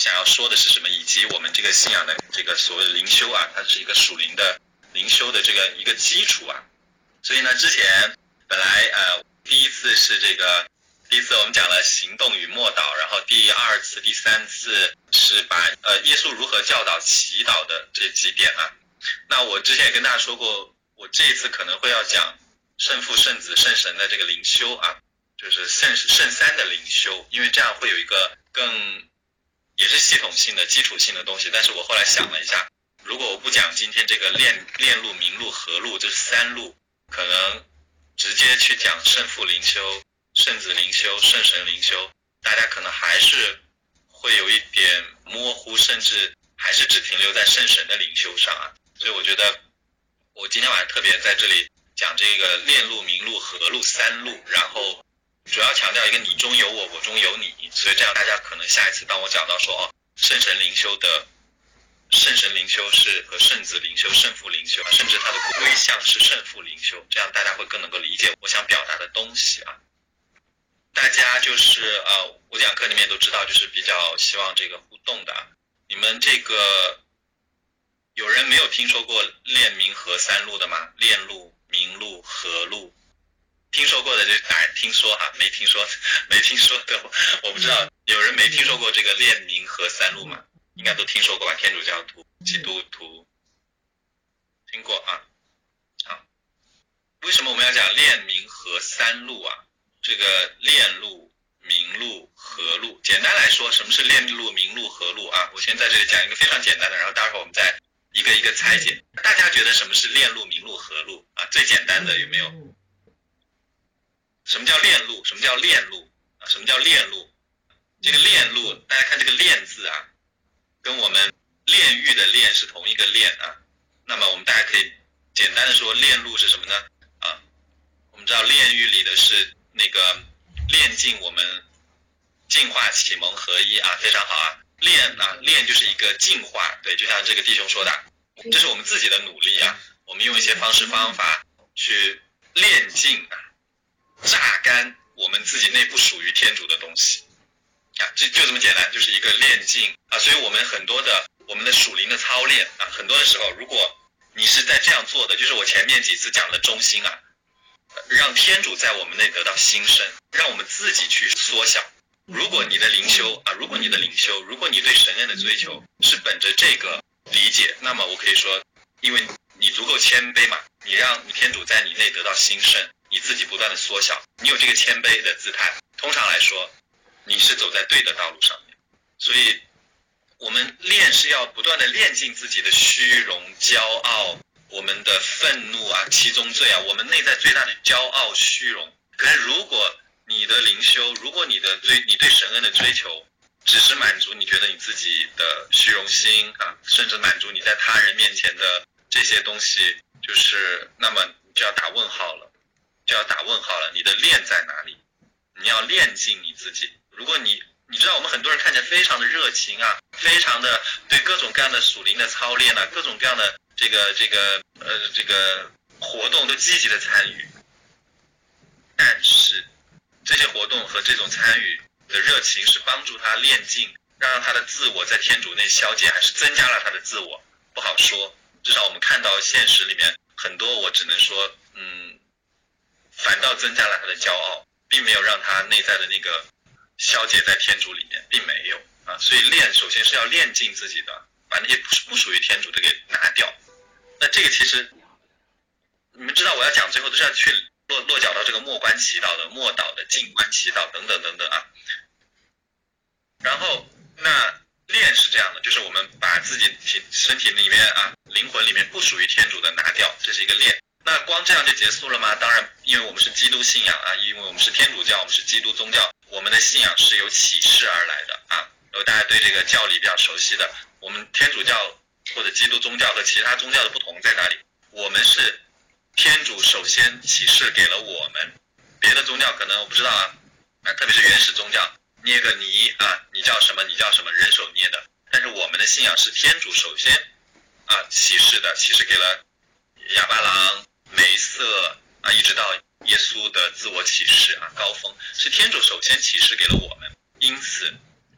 想要说的是什么，以及我们这个信仰的这个所谓的灵修啊，它是一个属灵的灵修的这个一个基础啊。所以呢，之前本来第一次我们讲了行动与默祷，然后第二次、第三次是把耶稣如何教导祈祷的这几点啊。那我之前也跟大家说过，我这一次可能会要讲圣父、圣子、圣神的这个灵修啊，就是圣三的灵修，因为这样会有一个更也是系统性的基础性的东西。但是我后来想了一下，如果我不讲今天这个炼路、明路、合路，这是三路，可能直接去讲圣父灵修、圣子灵修、圣神灵修，大家可能还是会有一点模糊，甚至还是只停留在圣神的灵修上啊。所以我觉得我今天晚上特别在这里讲这个炼路、明路、合路三路，然后主要强调一个你中有我，我中有你。所以这样大家可能下一次当我讲到说圣神灵修是和圣子灵修、圣父灵修，甚至它的归向是圣父灵修，这样大家会更能够理解我想表达的东西啊。大家就是我讲课里面都知道，就是比较希望这个互动的啊。你们这个有人没有听说过炼明合三路的吗？炼路、明路、合路，听说过的就打听说哈，没听说的我不知道，有人没听说过这个炼明合三路吗？应该都听说过吧？天主教徒、基督徒听过啊。好，为什么我们要讲炼明合三路啊？这个炼路、明路、合路，简单来说，什么是炼路、明路、合路啊？我先在这里讲一个非常简单的，然后待会儿我们再一个一个拆解。大家觉得什么是炼路、明路、合路啊？最简单的有没有？什么叫炼路？什么叫炼路啊？什么叫炼路？这个炼路，大家看这个炼字啊，跟我们炼狱的炼是同一个炼啊。那么我们大家可以简单的说，炼路是什么呢？啊，我们知道炼狱里的是那个炼尽我们净化启蒙合一啊，非常好啊。炼就是一个净化，对，就像这个弟兄说的，这是我们自己的努力啊，我们用一些方式方法去炼尽啊，榨干我们自己内部属于天主的东西啊，就这么简单，就是一个炼尽啊。所以我们很多的我们的属灵的操练啊，很多的时候，如果你是在这样做的，就是我前面几次讲的中心啊，让天主在我们内得到兴盛，让我们自己去缩小。如果你的灵修，如果你对神恩的追求是本着这个理解，那么我可以说，因为你足够谦卑嘛，你让天主在你内得到兴盛，你自己不断的缩小，你有这个谦卑的姿态，通常来说你是走在对的道路上面。所以我们练是要不断的练尽自己的虚荣、骄傲，我们的愤怒啊、七宗罪啊，我们内在最大的骄傲、虚荣。可是如果你的灵修，如果你对神恩的追求只是满足你觉得你自己的虚荣心啊，甚至满足你在他人面前的这些东西，就是那么就要打问号了，你的练在哪里？你要练尽你自己。如果你知道我们很多人看起来非常的热情啊，非常的对各种各样的属灵的操练啊，各种各样的这个活动都积极的参与，但是这些活动和这种参与的热情是帮助他练尽，让他的自我在天主内消解，还是增加了他的自我，不好说。至少我们看到现实里面很多，我只能说反倒增加了他的骄傲，并没有让他内在的那个消解在天主里面，并没有啊。所以首先是要练尽自己的，把那些不属于天主的给拿掉。那这个其实你们知道，我要讲最后都是要去落脚到这个默观祈祷的、默祷的、静观祈祷等等等等啊。然后那练是这样的，就是我们把自己身体里面啊、灵魂里面不属于天主的拿掉，这是一个练。那光这样就结束了吗？当然，因为我们是基督信仰啊，因为我们是天主教，我们是基督宗教，我们的信仰是由启示而来的啊。如果大家对这个教理比较熟悉的，我们天主教或者基督宗教和其他宗教的不同在哪里？我们是天主首先启示给了我们，别的宗教可能我不知道啊，特别是原始宗教，捏个泥啊，你叫什么你叫什么，人手捏的。但是我们的信仰是天主首先启示给了亚巴郎、梅瑟啊，一直到耶稣的自我启示啊，高峰是天主首先启示给了我们。因此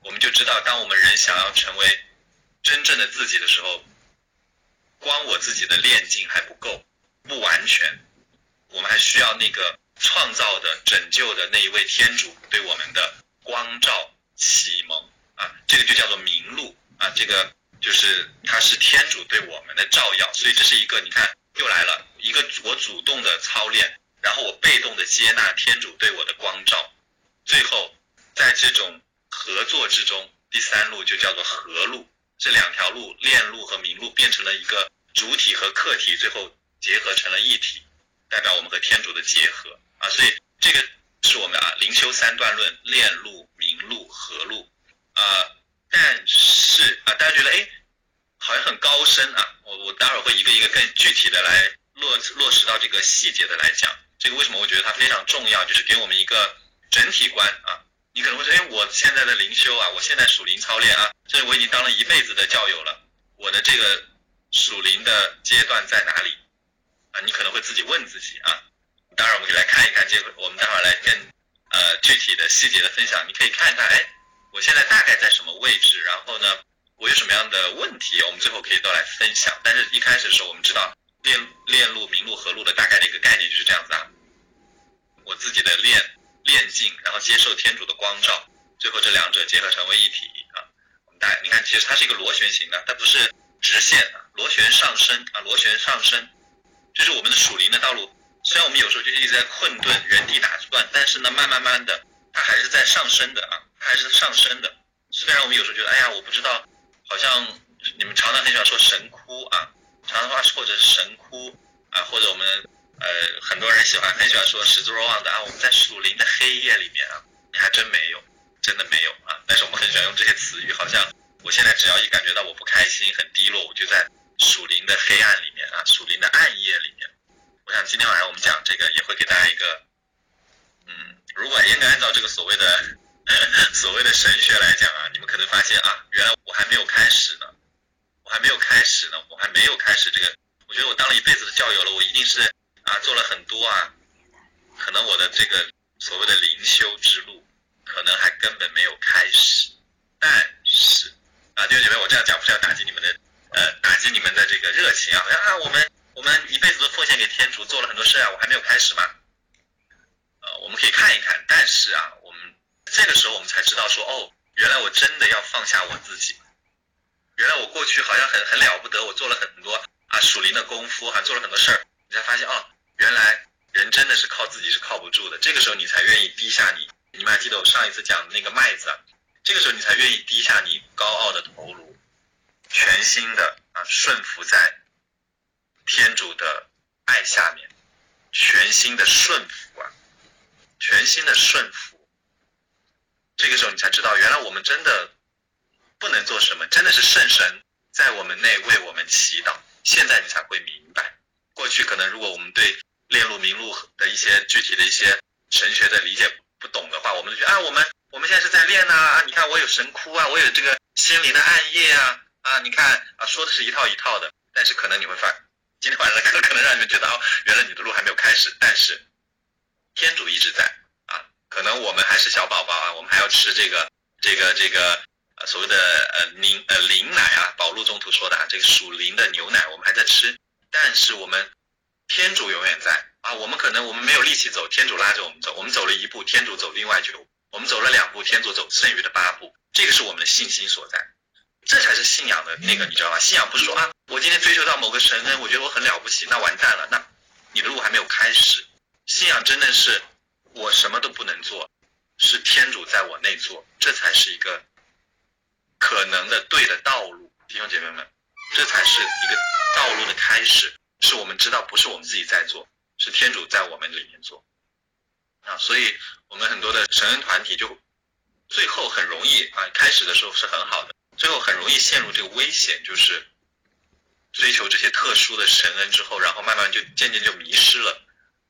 我们就知道，当我们人想要成为真正的自己的时候，光我自己的炼境还不够，不完全，我们还需要那个创造的、拯救的那一位天主对我们的光照、启蒙啊，这个就叫做明路啊，这个就是它是天主对我们的照耀，所以这是一个你看又来了一个我主动的操练，然后我被动的接纳天主对我的光照，最后在这种合作之中，第三路就叫做合路，这两条路炼路和明路变成了一个主体和客体，最后结合成了一体，代表我们和天主的结合啊，所以这个是我们灵修三段论炼路、明路、合路但是大家觉得好像很高深啊，我待会儿会一个一个更具体的来落实到这个细节的来讲，这个为什么我觉得它非常重要，就是给我们一个整体观啊。你可能会说我现在的灵修啊，我现在属灵操练啊，甚至我已经当了一辈子的教友了，我的这个属灵的阶段在哪里啊？你可能会自己问自己啊。当然我们可以来看一看，我们待会儿来更具体的细节的分享，你可以看一看我现在大概在什么位置，然后呢我有什么样的问题，我们最后可以都来分享。但是一开始的时候我们知道炼路、明路、合路的大概的一个概念就是这样子啊，我自己的炼境，然后接受天主的光照，最后这两者结合成为一体啊。我们你看，其实它是一个螺旋形的，它不是直线的，螺旋上升啊，螺旋上升，就是我们的属灵的道路。虽然我们有时候就一直在困顿、原地打转，但是呢，慢慢的，它还是在上升的啊，它还是上升的。虽然我们有时候觉得，我不知道，好像你们常常很喜欢说神枯啊，常常话或者是神枯啊，或者我们很多人很喜欢说十字若望的啊，我们在属灵的黑夜里面啊，你还真没有，真的没有啊。但是我们很喜欢用这些词语，好像我现在只要一感觉到我不开心、很低落，我就在属灵的黑暗里面啊，属灵的暗夜里面。我想今天晚上我们讲这个也会给大家一个，如果严格按照这个所谓的神学来讲啊，你们可能发现啊，原来我还没有开始呢，我还没有开始这个。我觉得我当了一辈子的教友了，我一定是做了很多可能我的这个所谓的灵修之路，可能还根本没有开始。但是弟兄姐妹，我这样讲不是要打击你们的这个热情啊！我们一辈子都奉献给天主，做了很多事我还没有开始吗？我们可以看一看，但是我们这个时候我们才知道说，原来我真的要放下我自己，原来我过去好像很了不得，我做了很多属灵的功夫，做了很多事儿，你才发现原来人真的是靠自己是靠不住的。这个时候你才愿意低下你们还记得我上一次讲的那个麦子这个时候你才愿意低下你高傲的头颅，全心的顺服在天主的爱下面，全心的顺服全心的顺服。这个时候你才知道，原来我们真的不能做什么，真的是圣神在我们内为我们祈祷。现在你才会明白，过去可能如果我们对炼路明路的一些具体的一些神学的理解不懂的话，我们就觉得我们现在是在练你看我有神枯我有这个心灵的暗夜你看说的是一套一套的。但是可能你会发现今天晚上的课可能让你们觉得原来你的路还没有开始，但是天主一直在可能我们还是小宝宝我们还要吃这个所谓的灵奶保禄宗徒说的这个属灵的牛奶我们还在吃，但是我们天主永远在我们没有力气走，天主拉着我们走，我们走了一步，天主走另外9步，我们走了2步，天主走剩余的8步，这个是我们的信心所在。这才是信仰的那个，你知道吗？信仰不是说我今天追求到某个神恩，我觉得我很了不起，那完蛋了，那你的路还没有开始。信仰真的是我什么都不能做，是天主在我内做，这才是一个可能的对的道路。弟兄姐妹们，这才是一个道路的开始，是我们知道不是我们自己在做，是天主在我们里面做所以我们很多的神恩团体就最后很容易开始的时候是很好的，最后很容易陷入这个危险，就是追求这些特殊的神恩之后，然后慢慢就渐渐就迷失了，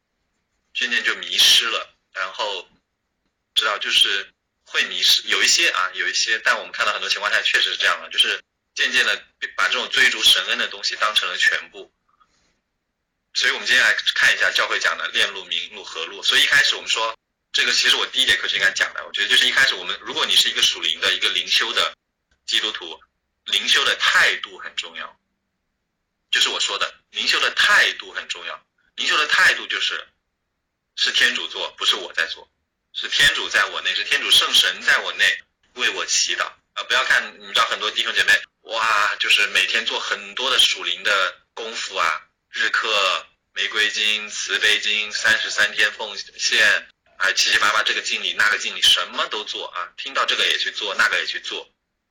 然后知道就是会迷失，有一些，但我们看到很多情况下确实是这样的，就是渐渐的把这种追逐神恩的东西当成了全部。所以我们今天来看一下教会讲的炼路、明路、合路。所以一开始我们说这个其实我第一节课就应该讲的，我觉得就是一开始如果你是一个属灵的一个灵修的基督徒，灵修的态度很重要，就是我说的灵修的态度很重要。灵修的态度是天主做，不是我在做，是天主在我内，是天主圣神在我内为我祈祷啊！不要看你知道很多弟兄姐妹哇，就是每天做很多的属灵的功夫啊，日课、玫瑰经、慈悲经、33天奉献，还七七八八这个敬礼那个敬礼，什么都做啊！听到这个也去做，那个也去做，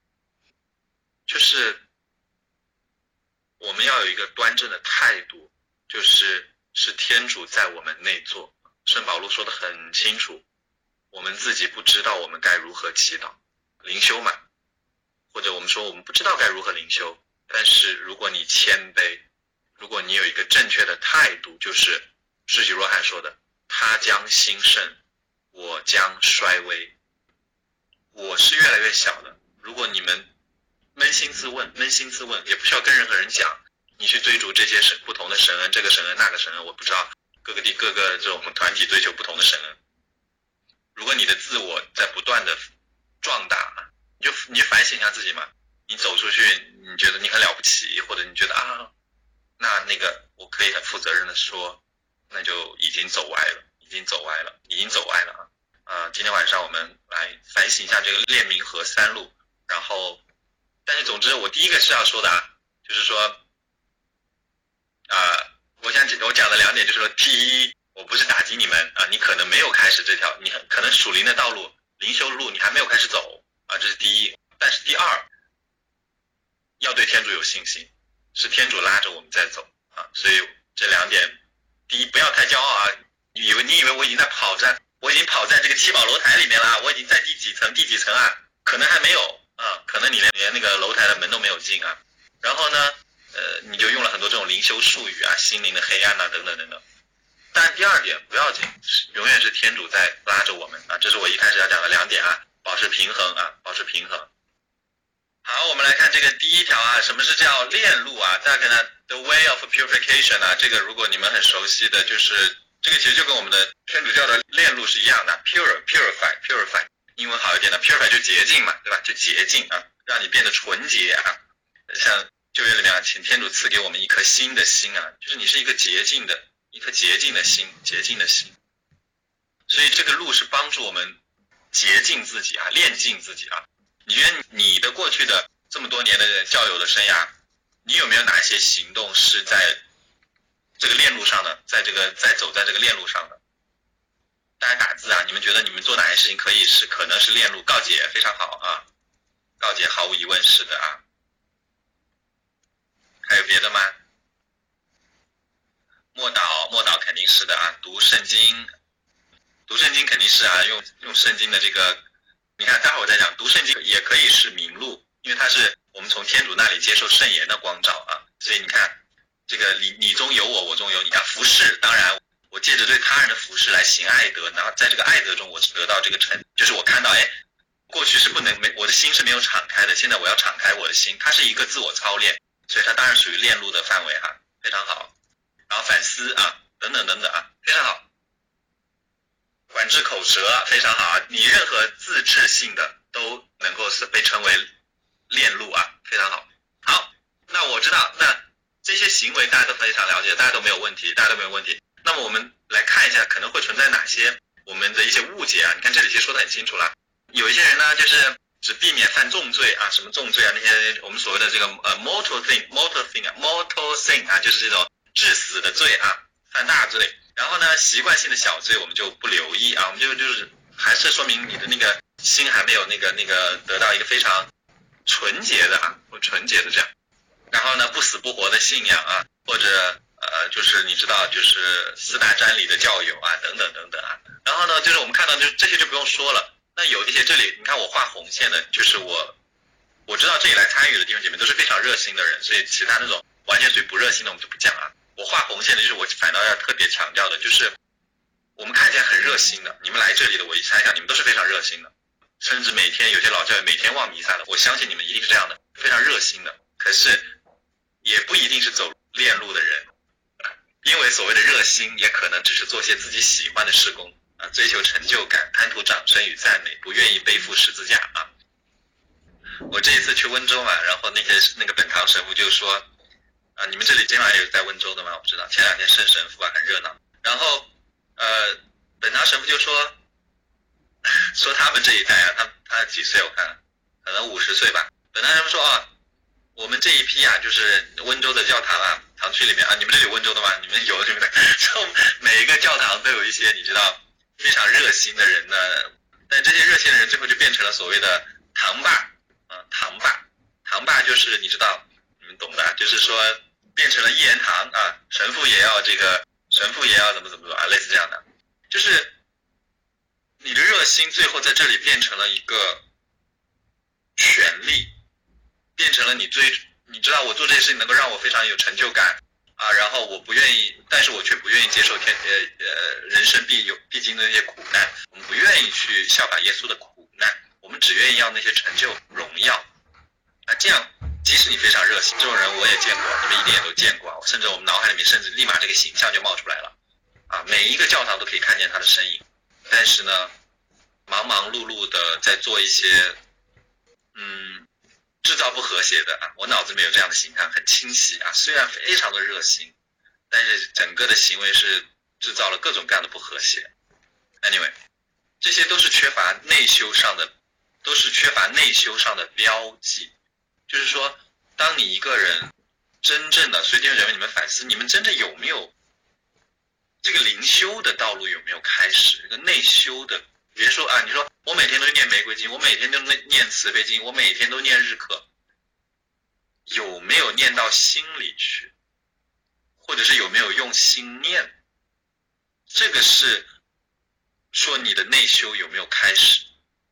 就是我们要有一个端正的态度，是天主在我们内做。圣保禄说得很清楚，我们自己不知道我们该如何祈祷，灵修嘛，或者我们说我们不知道该如何灵修，但是如果你谦卑，如果你有一个正确的态度，就是世袭若翰说的，他将兴盛，我将衰微。我是越来越小的，如果你们扪心自问，也不需要跟任何人讲，你去追逐这些不同的神恩，这个神恩那个神恩，我不知道各个这种团体追求不同的神恩。如果你的自我在不断的壮大，你就反省一下自己嘛。你走出去，你觉得你很了不起，或者你觉得那个我可以很负责任的说，那就已经走歪了。今天晚上我们来反省一下这个列明和三路，然后，但是总之我第一个是要说的就是说，我讲的2点就是说，第一，我不是打击你们你可能没有开始这条，你可能属灵的道路、灵修路你还没有开始走这是第一。但是第二，要对天主有信心，是天主拉着我们在走所以这2点，第一，不要太骄傲你以为我已经跑在这个七宝楼台里面了，我已经在第几层可能还没有可能你连那个楼台的门都没有进然后呢你就用了很多这种灵修术语心灵的黑暗等等。但第2点不要紧，永远是天主在拉着我们这是我一开始要讲的2点保持平衡保持平衡。好，我们来看这个第一条什么是叫炼路大概呢 The way of purification 这个如果你们很熟悉的，就是这个其实就跟我们的天主教的炼路是一样的purify 英文好一点的 purify 就洁净嘛，对吧？就洁净让你变得纯洁像旧约里面请天主赐给我们一颗新的心就是你是一颗洁净的心，所以这个路是帮助我们洁净自己炼净自己你觉得你的过去的这么多年的教友的生涯，你有没有哪些行动是在这个炼路上的，在走在这个炼路上的？大家打字你们觉得你们做哪些事情可能是炼路？告解非常好告解毫无疑问是的还有别的吗？默祷肯定是的读圣经肯定是用圣经的这个，你看待会儿我再讲，读圣经也可以是明路，因为它是我们从天主那里接受圣言的光照所以你看这个你中有我中有你服侍，当然我借着对他人的服侍来行爱德，然后在这个爱德中我是得到这个成，就是我看到过去是我的心是没有敞开的，现在我要敞开我的心，它是一个自我操练，所以它当然属于炼路的范围非常好。然后反思等等非常好。管制口舌非常好你任何自制性的都能够是被称为炼路非常好。好，那我知道那这些行为大家都非常了解，大家都没有问题。那么我们来看一下可能会存在哪些我们的一些误解你看这里其实说得很清楚了，有一些人呢就是只避免犯重罪什么重罪那些我们所谓的这个mortal sin 就是这种致死的罪犯大罪，然后呢习惯性的小罪我们就不留意我们就是还是说明你的那个心还没有那个得到一个非常纯洁的这样，然后呢不死不活的信仰或者就是你知道就是4大瞻礼的教友等等然后呢就是我们看到就这些就不用说了。那有一些这里你看我画红线的，就是我知道这里来参与的弟兄姐妹都是非常热心的人，所以其他那种完全属于不热心的我们就不讲我画红线的就是我反倒要特别强调的，就是我们看起来很热心的，你们来这里的我一猜想你们都是非常热心的，甚至每天有些老教友每天望弥撒的，我相信你们一定是这样的，非常热心的。可是也不一定是走炼路的人，因为所谓的热心也可能只是做些自己喜欢的事工追求成就感，贪图掌声与赞美，不愿意背负十字架啊。我这一次去温州嘛，然后那个本堂神父就说你们这里今晚也有在温州的吗？我不知道，前2天圣神父很热闹。然后本堂神父就说他们这一代他几岁我看可能50岁吧。本堂神父说我们这一批就是温州的教堂堂区里面你们这里有温州的吗？你们有，对不对？每一个教堂都有一些你知道非常热心的人呢，但这些热心的人最后就变成了所谓的堂霸堂霸就是你知道你们懂的，就是说变成了一言堂神父也要怎么类似这样的，就是你的热心最后在这里变成了一个权利，变成了你知道我做这些事情能够让我非常有成就感然后我不愿意，但是我却不愿意接受人生必经的那些苦难，我们不愿意去效法耶稣的苦难，我们只愿意要那些成就荣耀这样即使你非常热心，这种人我也见过，你们一定也都见过甚至我们脑海里面甚至立马这个形象就冒出来了每一个教堂都可以看见他的身影，但是呢忙忙碌碌的在做一些制造不和谐的我脑子里面有这样的形象很清晰虽然非常的热心，但是整个的行为是制造了各种各样的不和谐。 Anyway， 这些都是缺乏内修上的标记，就是说当你一个人真正的，所以弟兄姐妹你们反思，你们真正有没有这个灵修的道路有没有开始，这个内修的，别说你说我每天都念玫瑰经，我每天都念慈悲经，我每天都念日课，有没有念到心里去，或者是有没有用心念，这个是说你的内修有没有开始。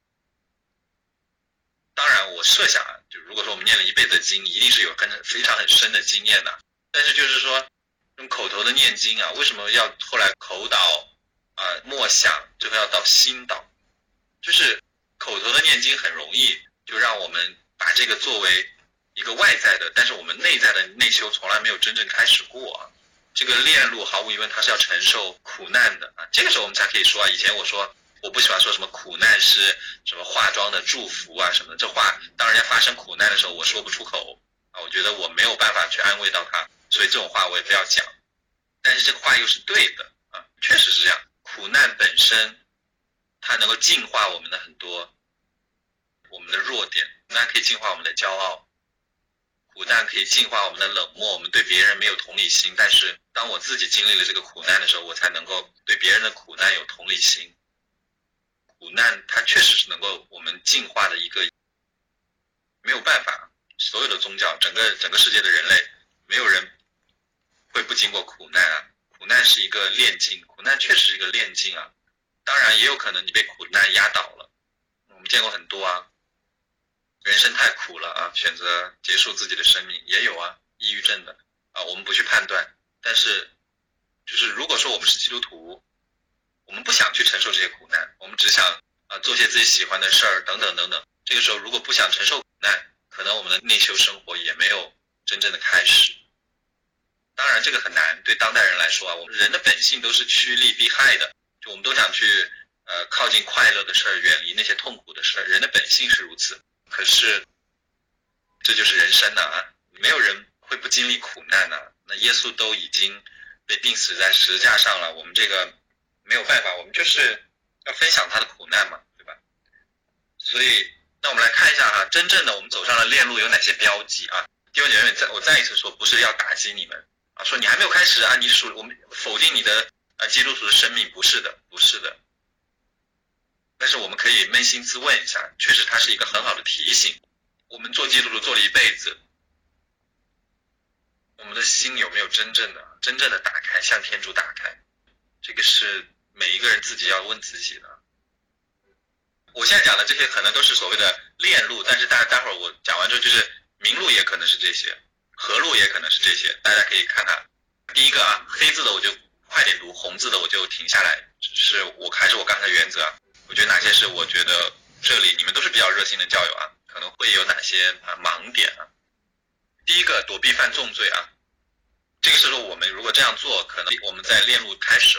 当然我设想就如果说我们念了一辈子的经，一定是有非常很深的经验的，但是就是说用口头的念经为什么要后来口导默想，最后要到心导，就是口头的念经很容易就让我们把这个作为一个外在的，但是我们内在的内修从来没有真正开始过这个炼路毫无疑问它是要承受苦难的这个时候我们才可以说以前我说我不喜欢说什么苦难是什么化妆的祝福什么的，这话当人家发生苦难的时候我说不出口我觉得我没有办法去安慰到他，所以这种话我也不要讲，但是这个话又是对的确实是这样，苦难本身它能够净化我们的很多我们的弱点，苦难可以净化我们的骄傲，苦难可以净化我们的冷漠，我们对别人没有同理心，但是当我自己经历了这个苦难的时候，我才能够对别人的苦难有同理心。苦难它确实是能够我们净化的一个，没有办法，所有的宗教，整个世界的人类，没有人会不经过苦难苦难是一个炼境，苦难确实是一个炼境当然也有可能你被苦难压倒了，我们见过很多人生太苦了选择结束自己的生命，也有抑郁症的我们不去判断，但是就是如果说我们是基督徒，我们不想去承受这些苦难，我们只想做些自己喜欢的事儿等等等等，这个时候如果不想承受苦难，可能我们的内修生活也没有真正的开始。当然这个很难，对当代人来说我们人的本性都是趋利避害的，就我们都想去靠近快乐的事儿，远离那些痛苦的事儿，人的本性是如此。可是这就是人生没有人会不经历苦难那耶稣都已经被钉死在十字架上了，我们这个没有办法，我们就是要分享他的苦难嘛，对吧？所以那我们来看一下真正的我们走上了炼路有哪些标记弟兄姐妹，我再一次说，不是要打击你们说你还没有开始你是我们否定你的基督徒的生命，不是的，不是的。但是我们可以扪心自问一下，确实它是一个很好的提醒。我们做基督徒做了一辈子，我们的心有没有真正的打开，向天主打开？这个是每一个人自己要问自己的。我现在讲的这些可能都是所谓的炼路，但是待会儿我讲完之后，就是明路也可能是这些，合路也可能是这些，大家可以看看。第一个黑字的我就快点读，红字的我就停下来，是我还是我刚才的原则我觉得哪些是我觉得这里你们都是比较热心的教友可能会有哪些盲点第一个，躲避犯重罪这个是说我们如果这样做，可能我们在炼路开始了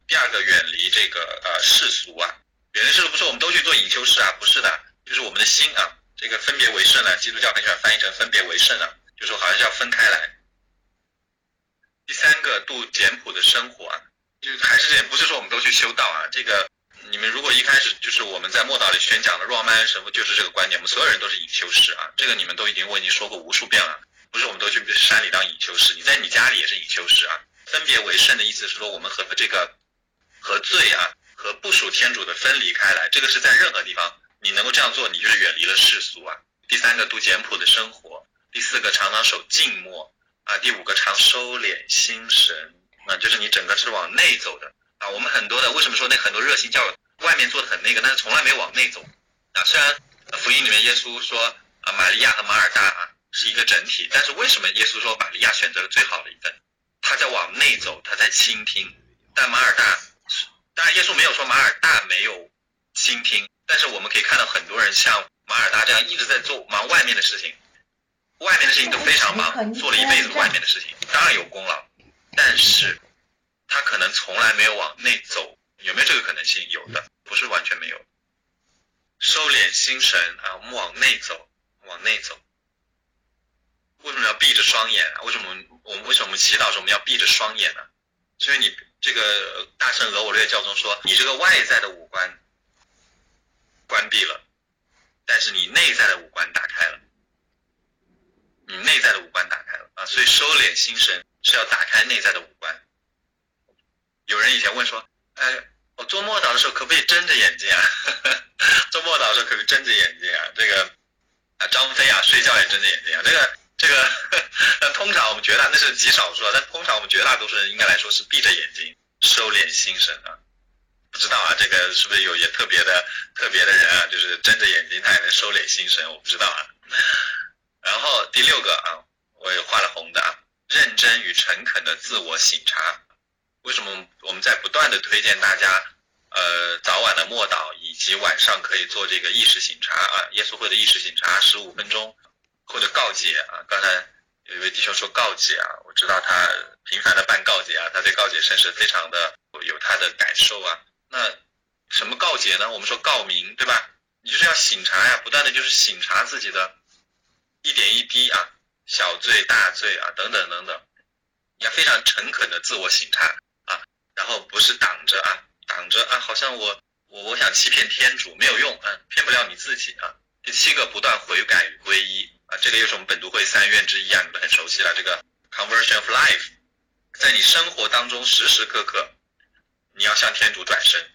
第二个远离这个世俗啊，远离世俗不是我们都去做隐修士啊，不是的，就是我们的心啊，这个分别为圣啊，基督教很喜欢翻译成分别为圣啊，就是好像是要分开来。第三个度简朴的生活啊，就还是这样，不是说我们都去修道啊，这个你们如果一开始就是我们在默祷里宣讲的若望麦恩神父就是这个观点，我们所有人都是隐修士啊，这个你们我已经说过无数遍了，不是我们都去山里当隐修士，你在你家里也是隐修士啊。分别为圣的意思是说我们和罪啊和不属天主的分离开来，这个是在任何地方你能够这样做，你就是远离了世俗啊。第三个度简朴的生活，第四个常常守静默啊，第五个常收敛心神啊，就是你整个是往内走的啊。我们很多的为什么说那很多热心教友外面做的很那个，但是从来没往内走啊。虽然福音里面耶稣说啊玛利亚和马尔大啊是一个整体，但是为什么耶稣说玛利亚选择了最好的一份？他在往内走，他在倾听。但马尔大，当然耶稣没有说马尔大没有倾听，但是我们可以看到很多人像马尔大这样一直在做忙外面的事情，外面的事情都非常忙，做了一辈子外面的事情，当然有功劳，但是他可能从来没有往内走，有没有这个可能性？有的，不是完全没有。收敛心神啊，我们往内走，往内走。为什么要闭着双眼啊？为什么我们祈祷的时候我们要闭着双眼呢？因为你这个大圣俄我略教中说，你这个外在的五官关闭了，但是你内在的五官打开了，你内在的五官打开了啊！所以收敛心神是要打开内在的五官。有人以前问说，我做默祷的时候可不可以睁着眼睛啊？做默祷的时候可不可以睁着眼睛啊？这个张飞啊睡觉也睁着眼睛啊，这个通常我们那是极少数啊，但通常我们绝大多数人应该来说是闭着眼睛收敛心神啊。不知道啊，这个是不是有些特别的人啊，就是睁着眼睛他也能收敛心神，我不知道啊。然后第六个啊，我也画了红的啊，认真与诚恳的自我省察。为什么我们在不断的推荐大家早晚的默祷以及晚上可以做这个意识省察啊，耶稣会的意识省察15分钟，或者告解啊。刚才有一位弟兄说告解啊，我知道他频繁的办告解啊，他对告解甚是非常的有他的感受啊。那什么告解呢？我们说告明，对吧？你就是要省察呀，不断的就是省察自己的一点一滴啊，小罪大罪啊，等等等等，你要非常诚恳的自我省察啊，然后不是挡着啊，好像我想欺骗天主没有用啊，骗不了你自己啊。第7个不断悔改与皈依啊，这个又是我们本读会3愿之一啊，你们很熟悉了，这个 conversion of life， 在你生活当中时时刻刻你要向天主转身，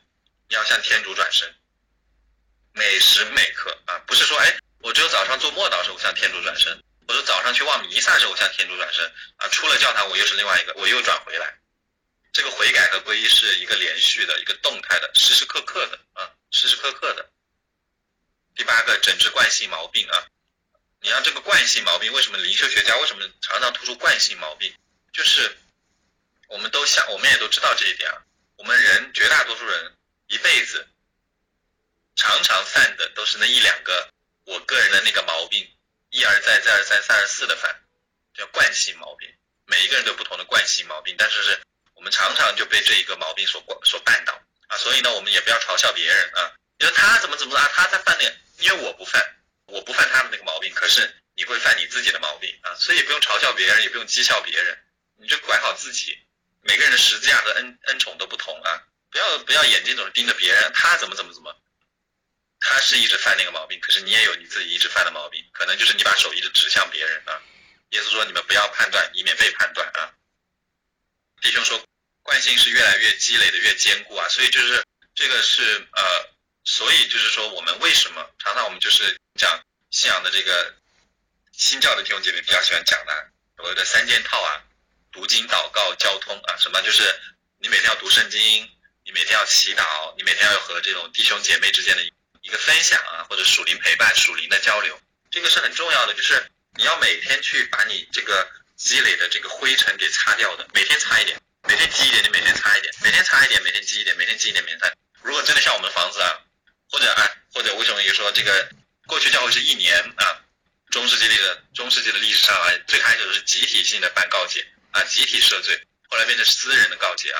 每时每刻啊，不是说我只有早上做默祷的时候我向天主转身，我说早上去望弥撒的时候我向天主转身啊，出了教堂我又是另外一个，我又转回来。这个悔改和皈依是一个连续的，一个动态的，时时刻刻的啊，时时刻刻的。第8个诊治惯性毛病啊，你让这个惯性毛病，为什么灵修学家为什么常常突出惯性毛病？就是我们也都知道这一点啊，我们人绝大多数人一辈子常常犯的都是那1-2个我个人的那个毛病，一而再再而三三而四的犯，叫惯性毛病。每一个人都有不同的惯性毛病，但是我们常常就被这一个毛病所绊倒啊。所以呢，我们也不要嘲笑别人啊，你说他怎么啊，他在犯那个，因为我不犯他的那个毛病，可是你会犯你自己的毛病啊，所以不用嘲笑别人，也不用讥笑别人，你就管好自己。每个人的十字架和恩宠都不同啊，不要眼睛总是盯着别人，他怎么，他是一直犯那个毛病，可是你也有你自己一直犯的毛病，可能就是你把手一直指向别人啊。耶稣说你们不要判断，以免被判断啊。弟兄说惯性是越来越积累的越坚固啊，所以就是这个是所以就是说我们为什么常常我们就是讲信仰的这个新教的弟兄姐妹比较喜欢讲的所谓的3件套啊，读经祷告交通啊，什么就是你每天要读圣经，你每天要祈祷，你每天要和这种弟兄姐妹之间的一个分享啊，或者属灵陪伴属灵的交流，这个是很重要的，就是你要每天去把你这个积累的这个灰尘给擦掉的，每天擦一点，每天积一点，你每天擦一点，每天擦一点，每天积一点，每天积一点，每天擦。如果真的像我们的房子啊，或者为什么也说这个过去教会是1年啊，中世纪的历史上啊，最开始是集体性的办告解啊，集体赦罪，后来变成私人的告解啊，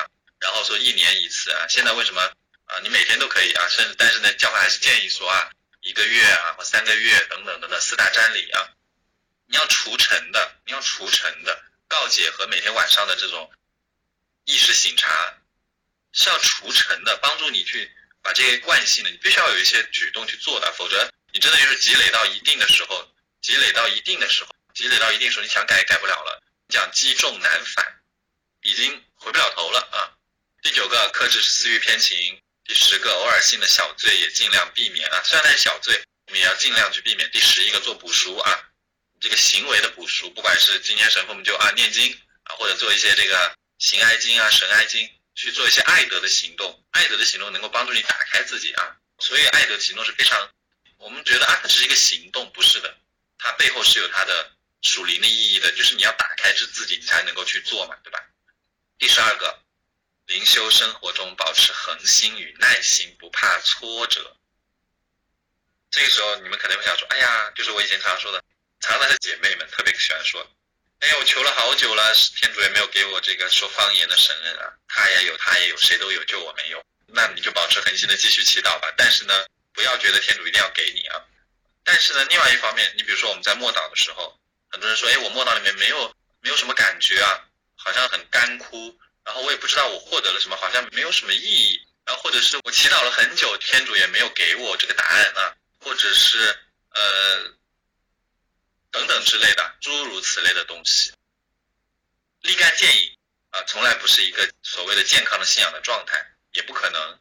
然后说1年1次啊，现在为什么你每天都可以啊，甚至但是呢，教会还是建议说1个月或3个月等等等等4大瞻礼啊，你要除尘的告解和每天晚上的这种意识醒察是要除尘的，帮助你去把这些惯性的，你必须要有一些举动去做的，否则你真的就是积累到一定的时候，你想改也改不了了。讲积重难返，已经回不了头了啊。第9个，克制私欲偏情。第10个，偶尔性的小罪也尽量避免啊，虽然它是小罪，我们也要尽量去避免。第11个，做补赎啊，这个行为的补赎，不管是今天神父我们就念经或者做一些这个行哀经神哀经，去做一些爱德的行动，爱德的行动能够帮助你打开自己啊。所以爱德的行动是非常，我们觉得它只是一个行动，不是的，它背后是有它的属灵的意义的，就是你要打开自己，你才能够去做嘛，对吧？第12个，灵修生活中保持恒心与耐心，不怕挫折。这个时候你们可能会想说，哎呀，就是我以前常说的，常常是姐妹们特别喜欢说，哎呀，我求了好久了，天主也没有给我这个说方言的神恩啊，他也有，谁都有，就我没有。那你就保持恒心的继续祈祷吧，但是呢，不要觉得天主一定要给你啊。但是呢，另外一方面，你比如说我们在默祷的时候，很多人说，哎，我默祷里面没有什么感觉啊，好像很干枯，然后我也不知道我获得了什么，好像没有什么意义，然后或者是我祈祷了很久，天主也没有给我这个答案啊，或者是等等之类的，诸如此类的东西。立竿见影从来不是一个所谓的健康的信仰的状态，也不可能，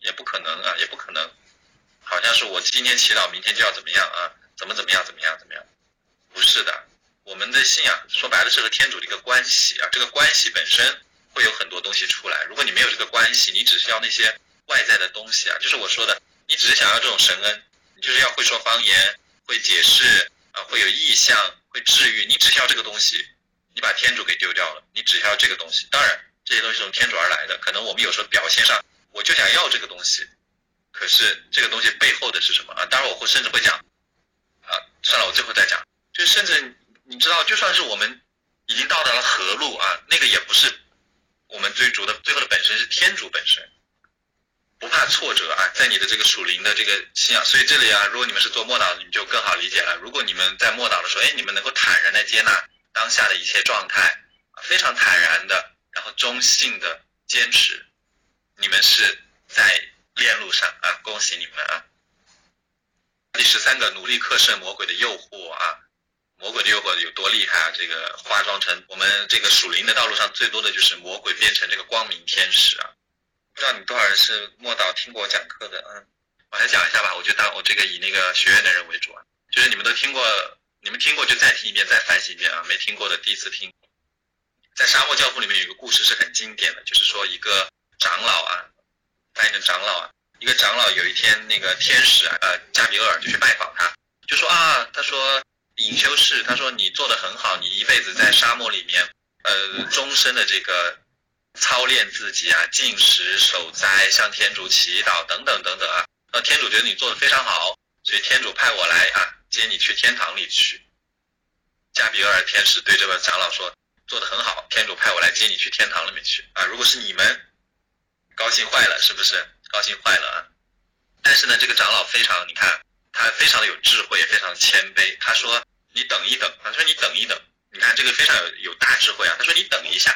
好像是我今天祈祷，明天就要怎么样啊，怎么样，不是的。我们的信仰说白了是和天主的一个关系啊，这个关系本身会有很多东西出来。如果你没有这个关系，你只是要那些外在的东西啊，就是我说的，你只是想要这种神恩，你就是要会说方言，会解释会有意象，会治愈，你只需要这个东西，你把天主给丢掉了，你只需要这个东西。当然这些东西是从天主而来的，可能我们有时候表现上我就想要这个东西，可是这个东西背后的是什么当然我甚至会讲算了，我最后再讲，就甚至你知道，就算是我们已经到达了河路那个也不是我们追逐的最后的本身，是天主本身。不怕挫折在你的这个属灵的这个信仰。所以这里如果你们是做默祷，你们就更好理解了。如果你们在默祷的时候，你们能够坦然的接纳当下的一切状态，非常坦然的，然后中性的坚持，你们是在链路上恭喜你们第13个，努力克胜魔鬼的诱惑魔鬼的诱惑有多厉害这个化妆成我们这个属灵的道路上最多的就是魔鬼变成这个光明天使不知道你多少人是默祷听过我讲课的我来讲一下吧，我就当我这个以那个学院的人为主就是你们都听过，你们听过就再听一遍，再反省一遍没听过的第一次听。在沙漠教父里面有一个故事是很经典的，就是说一个长老翻译成长老一个长老有一天那个天使加比厄尔就去拜访他，就说他说隐修士，他说你做得很好，你一辈子在沙漠里面终身的这个操练自己禁食守斋，向天主祈祷等等等等天主觉得你做得非常好，所以天主派我来接你去天堂里去。加比厄尔天使对这个长老说，做得很好，天主派我来接你去天堂里面去如果是你们高兴坏了，是不是高兴坏了但是呢这个长老非常，你看他非常的有智慧，也非常的谦卑，他说你等一等，你看这个非常有大智慧他说你等一下。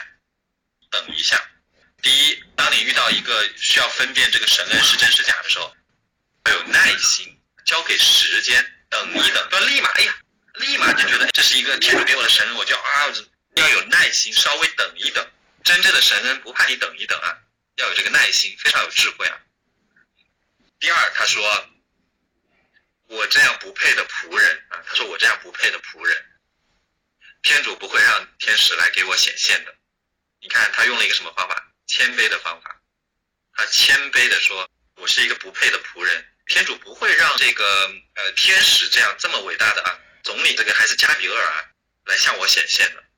第一，当你遇到一个需要分辨这个神恩是真是假的时候，要有耐心，交给时间，等一等，不要立马就觉得这是一个天主给我的神恩，我就要有耐心，稍微等一等。真正的神恩不怕你等一等要有这个耐心，非常有智慧第二，他说我这样不配的仆人他说我这样不配的仆人，天主不会让天使来给我显现的。你看他用了一个什么方法？谦卑的方法。他谦卑的说我是一个不配的仆人，天主不会让这个天使这么伟大的总理这个还是加比厄尔来向我显现的。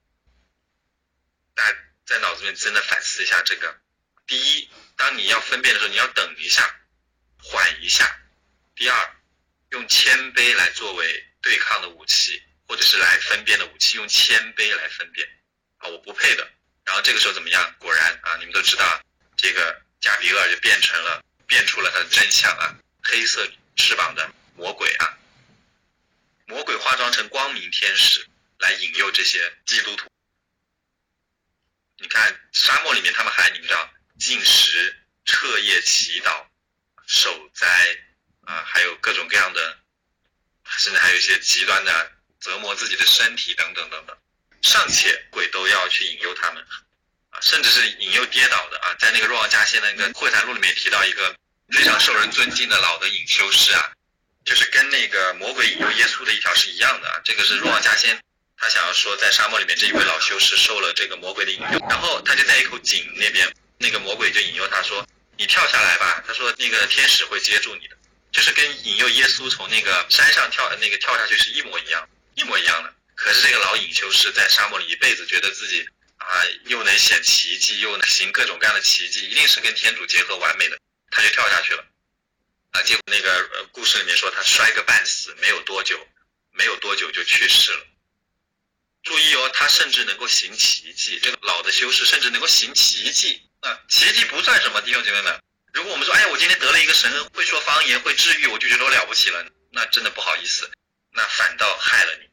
大家在脑子里面真的反思一下这个。第一，当你要分辨的时候，你要等一下，缓一下。第二，用谦卑来作为对抗的武器，或者是来分辨的武器，用谦卑来分辨我不配的。然后这个时候怎么样？果然你们都知道这个加比厄就变出了他的真相啊，黑色翅膀的魔鬼啊，魔鬼化妆成光明天使来引诱这些基督徒。你看沙漠里面他们还你知道禁食、彻夜祈祷、守斋啊，还有各种各样的，甚至还有一些极端的折磨自己的身体等等等等，尚且鬼都要去引诱他们啊，甚至是引诱跌倒的啊。在那个若望家先那个会谈录里面提到一个非常受人尊敬的老的隐修士啊，就是跟那个魔鬼引诱耶稣的一条是一样的啊。这个是若望家先他想要说在沙漠里面这一位老修士受了这个魔鬼的引诱，然后他就在一口井那边，那个魔鬼就引诱他说你跳下来吧，他说那个天使会接住你的，就是跟引诱耶稣从那个山上跳下去是一模一样的。可是这个老隐修士在沙漠里一辈子觉得自己又能显奇迹，又能行各种各样的奇迹，一定是跟天主结合完美的，他就跳下去了结果那个故事里面说他摔个半死，没有多久就去世了。注意哦，他甚至能够行奇迹，这个老的修士甚至能够行奇迹奇迹不算什么，弟兄姐妹们。如果我们说我今天得了一个神恩，会说方言，会治愈，我就觉得我了不起了，那真的不好意思，那反倒害了你。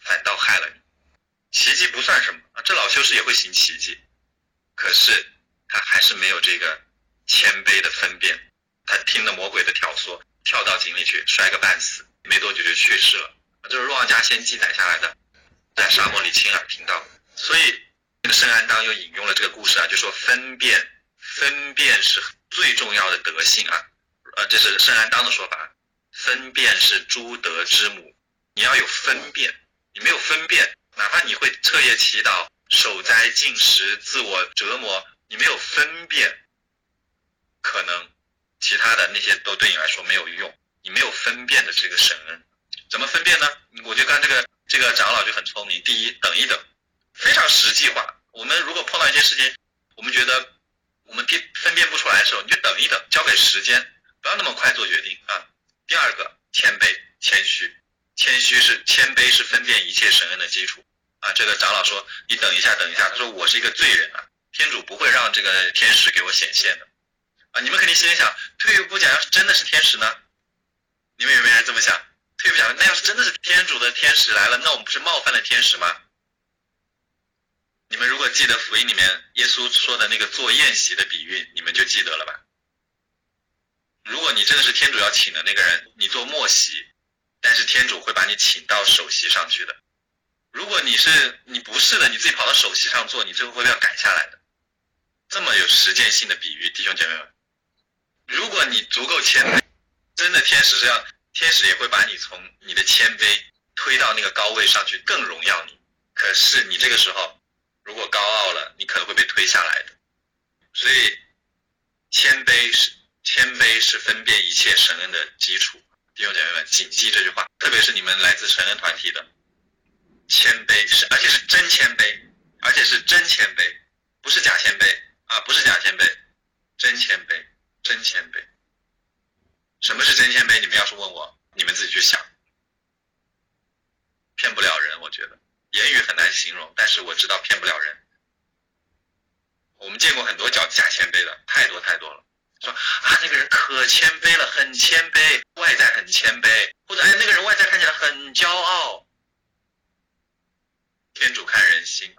奇迹不算什么这老修士也会行奇迹，可是他还是没有这个谦卑的分辨，他听了魔鬼的挑唆，跳到井里去摔个半死，没多久就去世了。这是若望家先记载下来的，在沙漠里亲耳听到。所以这个圣安当又引用了这个故事就说分辨是最重要的德性这是圣安当的说法，分辨是诸德之母。你要有分辨，你没有分辨，哪怕你会彻夜祈祷、守斋、禁食、自我折磨，你没有分辨，可能其他的那些都对你来说没有用。你没有分辨的这个神恩，怎么分辨呢？我觉得刚这个长老就很聪明。第一，等一等，非常实际化。我们如果碰到一件事情，我们觉得我们分辨不出来的时候，你就等一等，交给时间，不要那么快做决定第二个，谦卑谦虚谦卑是分辨一切神恩的基础这个长老说你等一下，他说我是一个罪人天主不会让这个天使给我显现的你们肯定心里想，退一步讲，要是真的是天使呢？你们有没有人这么想？退一步讲，那要是真的是天主的天使来了，那我们不是冒犯了天使吗？你们如果记得福音里面耶稣说的那个做宴席的比喻，你们就记得了吧？如果你真的是天主要请的那个人，你做末席，但是天主会把你请到首席上去的。如果你不是的，你自己跑到首席上坐，你最后会被赶下来的。这么有实践性的比喻，弟兄姐妹们，如果你足够谦卑，真的天使这样，天使也会把你从你的谦卑推到那个高位上去，更荣耀你。可是你这个时候如果高傲了，你可能会被推下来的。所以谦卑是分辨一切神恩的基础。弟兄姐妹们，谨记这句话，特别是你们来自神恩团体的，谦卑而且是真谦卑，不是假谦卑不是假谦卑，真谦卑。什么是真谦卑？你们要是问我，你们自己去想。骗不了人，我觉得言语很难形容，但是我知道骗不了人。我们见过很多假谦卑的，太多了。说那个人可谦卑了，很谦卑，外在很谦卑，或者那个人外在看起来很骄傲。天主看人心，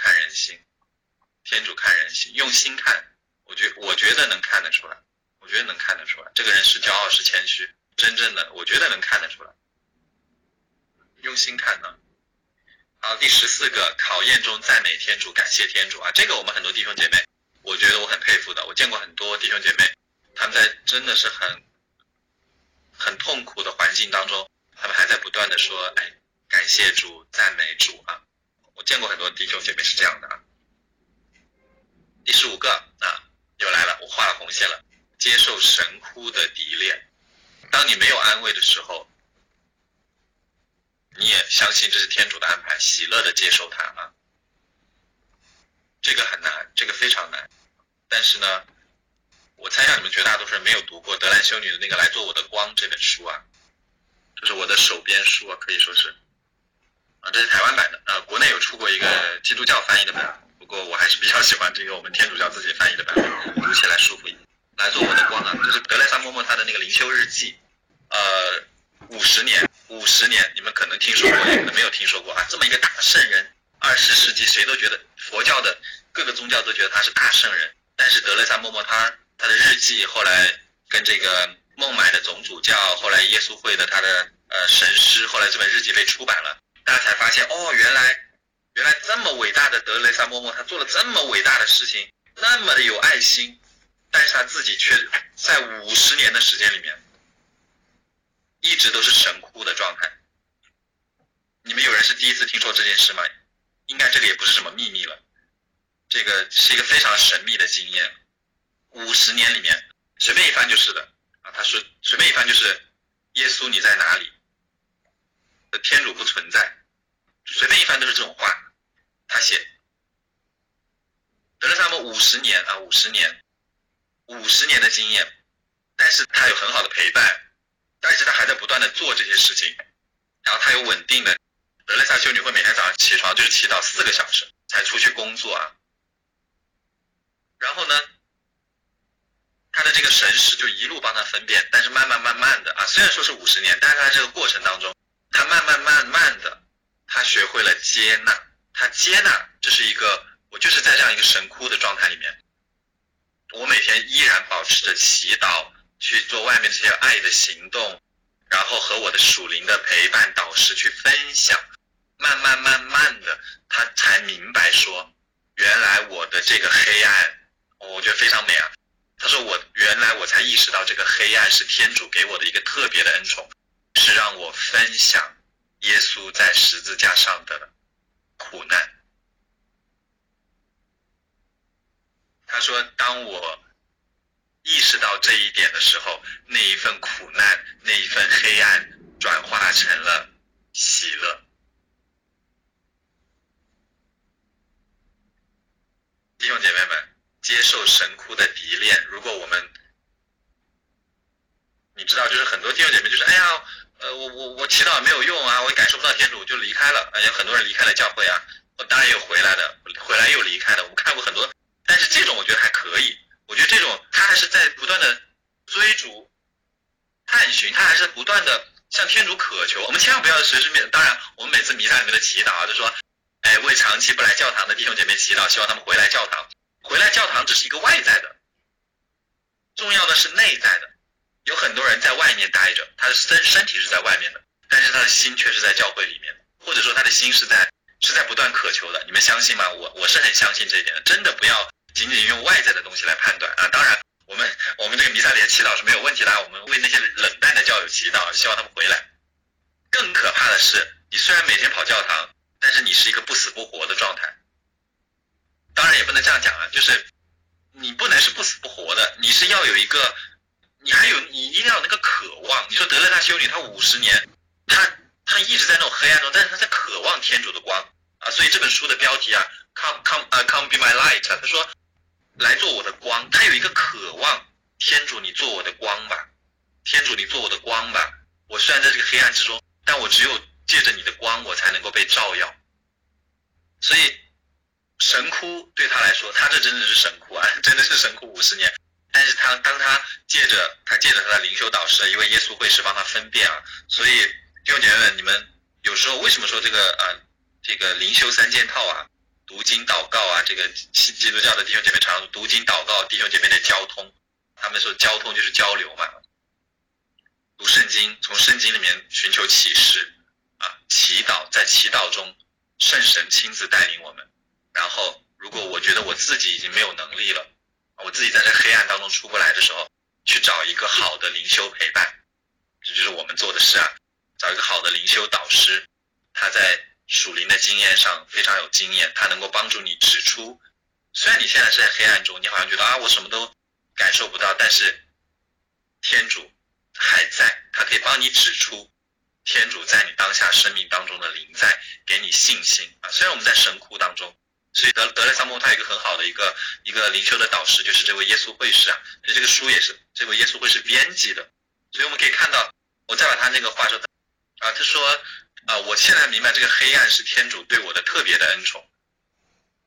用心看，我觉得能看得出来，这个人是骄傲是谦虚，真正的我觉得能看得出来。用心看呢。好，第14个，考验中赞美天主，感谢天主这个我们很多弟兄姐妹，我觉得我很佩服的。我见过很多弟兄姐妹，他们在真的是很痛苦的环境当中，他们还在不断的说感谢主，赞美主我见过很多弟兄姐妹是这样的第15个又来了，我画了红线了，接受神枯的敌恋。当你没有安慰的时候，你也相信这是天主的安排，喜乐的接受它这个很难，这个非常难。但是呢，我猜想你们绝大多数人没有读过德兰修女的那个《来做我的光》这本书这是我的手边书可以说是这是台湾版的国内有出过一个基督教翻译的本，不过我还是比较喜欢这个我们天主教自己翻译的版本，读起来舒服一点。来做我的光啊，就是德雷萨默默他的那个灵修日记，50年，你们可能听说过，也可能没有听说过啊。这么一个大圣人，20世纪谁都觉得佛教的各个宗教都觉得他是大圣人，但是德雷萨默默他的日记后来跟这个孟买的总主教，后来耶稣会的他的神师，后来这本日记被出版了，大家才发现哦，原来这么伟大的德雷萨默默他做了这么伟大的事情，那么的有爱心，但是他自己却在50年的时间里面一直都是神枯的状态。你们有人是第一次听说这件事吗？应该这个也不是什么秘密了，这个是一个非常神秘的经验。50年里面随便一翻就是的啊，他说随便一翻就是耶稣你在哪里，天主不存在，随便一翻都是这种话。他写德雷萨默50年啊，50年的经验，但是他有很好的陪伴，但是他还在不断的做这些事情，然后他有稳定的，德雷萨修女会每天早上起床就是祈祷4个小时才出去工作啊。然后呢，他的这个神师就一路帮他分辨，但是慢慢的啊，虽然说是50年，但是在这个过程当中，他慢慢的，他学会了接纳，他接纳这是一个，我就是在这样一个神枯的状态里面，我每天依然保持着祈祷，去做外面这些爱的行动，然后和我的属灵的陪伴导师去分享，慢慢的，他才明白说，原来我的这个黑暗，我觉得非常美啊。他说原来我才意识到这个黑暗是天主给我的一个特别的恩宠，是让我分享耶稣在十字架上的苦难。他说当我意识到这一点的时候，那一份苦难，那一份黑暗转化成了喜乐。弟兄姐妹们，接受神枯的敌恋，如果我们你知道，就是很多弟兄姐妹就是哎呀我祈祷没有用啊，我也感受不到天主就离开了，有很多人离开了教会啊，我当然也有回来的，回来又离开的，我们看过很多，但是这种我觉得还可以，我觉得这种他还是在不断的追逐探寻，他还是不断的向天主渴求。我们千万不要随随便，当然我们每次弥撒里面的祈祷就说为长期不来教堂的弟兄姐妹祈祷，希望他们回来教堂。回来教堂只是一个外在的，重要的是内在的。有很多人在外面待着，他的身体是在外面的，但是他的心却是在教会里面的，或者说他的心是在不断渴求的。你们相信吗？我是很相信这一点的，真的不要仅仅用外在的东西来判断啊。当然我们这个弥撒里的祈祷是没有问题的，我们为那些冷淡的教友祈祷，希望他们回来。更可怕的是，你虽然每天跑教堂，但是你是一个不死不活的状态。当然也不能这样讲啊，就是你不能是不死不活的，你是要有一个，你一定要有那个渴望。你说德雷萨修女她50年，她一直在那种黑暗中，但是她在渴望天主的光啊。所以这本书的标题啊 come be my light， 她说来做我的光，她有一个渴望，天主你做我的光吧，天主你做我的光吧。我虽然在这个黑暗之中，但我只有借着你的光，我才能够被照耀。所以神枯对他来说，他这真的是神枯啊，真的是神枯50年。但是当他借着他的灵修导师，一位耶稣会士帮他分辨啊，所以弟兄姐妹们，你们有时候为什么说这个灵修3件套啊，读经祷告啊，这个基督教的弟兄姐妹常读经祷告，弟兄姐妹的交通，他们说交通就是交流嘛，读圣经，从圣经里面寻求启示啊，祈祷，在祈祷中圣神亲自带领我们。然后如果我觉得我自己已经没有能力了，我自己在这黑暗当中出不来的时候，去找一个好的灵修陪伴，这就是我们做的事啊，找一个好的灵修导师，他在属灵的经验上非常有经验，他能够帮助你指出，虽然你现在是在黑暗中，你好像觉得我什么都感受不到，但是天主还在，他可以帮你指出天主在你当下生命当中的临在，给你信心啊。虽然我们在神枯当中，所以德雷萨默他有一个很好的一个灵修的导师，就是这位耶稣会士啊，这个书也是这位耶稣会士编辑的。所以我们可以看到，我再把他那个话说他说我现在明白这个黑暗是天主对我的特别的恩宠，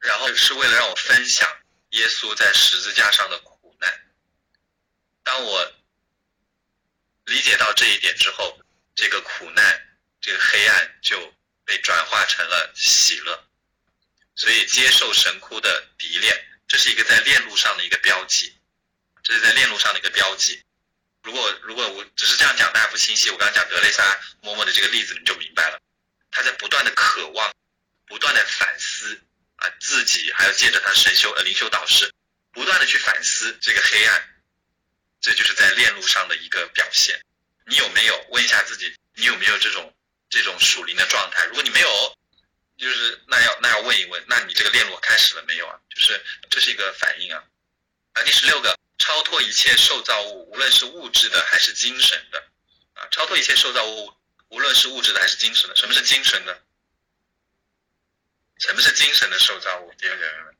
然后是为了让我分享耶稣在十字架上的苦难。当我理解到这一点之后，这个苦难，这个黑暗就被转化成了喜乐。所以接受神枯的敌恋，这是一个在链路上的一个标记，这是在链路上的一个标记。如果我只是这样讲大家不清晰，我刚刚讲德蕾莎嬷嬷的这个例子你就明白了。他在不断的渴望，不断的反思自己，还有借着他灵修导师不断的去反思这个黑暗，这就是在链路上的一个表现。你有没有问一下自己，你有没有这种属灵的状态？如果你没有，就是那要问一问，那你这个链路开始了没有啊？就是这是一个反应啊。第16个，超脱一切受造物，无论是物质的还是精神的超脱一切受造物，无论是物质的还是精神的。什么是精神的？什么是精神的受造物？第二个，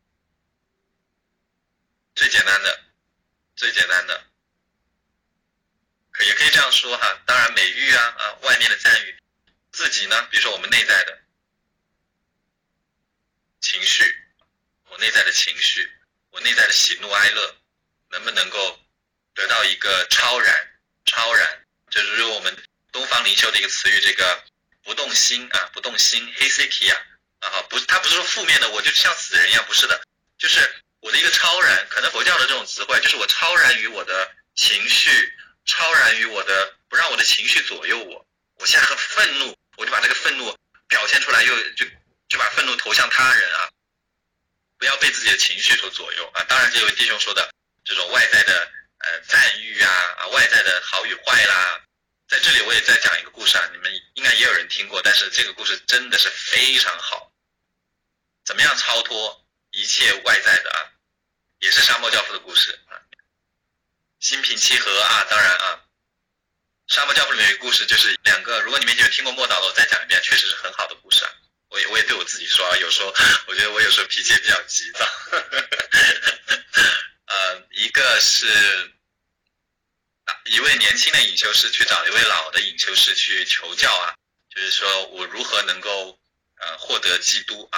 最简单的也可以这样说哈。当然美誉外面的赞誉，自己呢，比如说我们内在的情绪，我内在的喜怒哀乐能不能够得到一个超然，就是我们东方灵修的一个词语，这个不动心 heiseki 它不是说负面的我就像死人一样，不是的，就是我的一个超然。可能佛教的这种词汇就是我超然于我的情绪，超然于不让我的情绪左右我现在很愤怒，我就把这个愤怒表现出来，就把愤怒投向他人不要被自己的情绪所左右当然这位弟兄说的这种外在的赞誉外在的好与坏啦，在这里我也再讲一个故事你们应该也有人听过，但是这个故事真的是非常好。怎么样超脱一切外在的也是沙漠教父的故事心平气和当然沙漠教父里面有一个故事，就是两个，如果你们有听过默祷的，我再讲一遍，确实是很好的故事我也对我自己说有时候我觉得我有时候脾气也比较急躁一个是一位年轻的隐修士去找一位老的隐修士去求教就是说我如何能够获得基督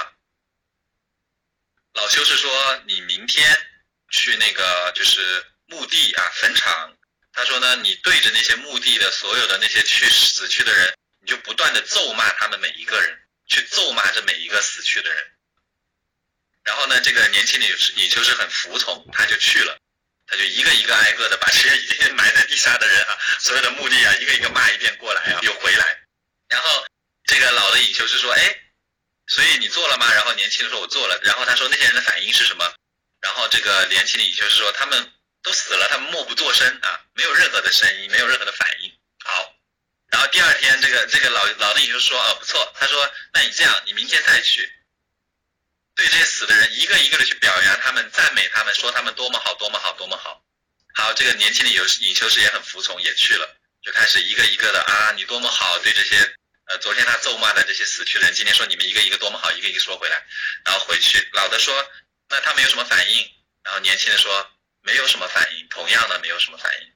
老修士说你明天去那个就是墓地坟场，他说呢你对着那些墓地的所有的那些死去的人，你就不断的咒骂他们每一个人，去咒骂这每一个死去的人。然后呢这个年轻的隐修士很服从，他就去了，他就一个一个挨个的把这些已经埋在地下的人所有的墓地一个一个骂一遍过来又回来。然后这个老的隐修士说所以你做了吗？然后年轻的说我做了。然后他说那些人的反应是什么？然后这个年轻的隐修士说他们都死了，他们默不作声没有任何的声音，没有任何的反应。好，然后第二天这个老的隐修士说不错，他说那你这样，你明天再去对这些死的人一个一个的去表扬他们，赞美他们，说他们多么好多么好多么好。好，这个年轻的隐修士也很服从，也去了，就开始一个一个的你多么好，对这些昨天他咒骂的这些死去的人，今天说你们一个一个多么好，一个一个说回来。然后回去老的说那他们有什么反应？然后年轻的说没有什么反应，同样的没有什么反应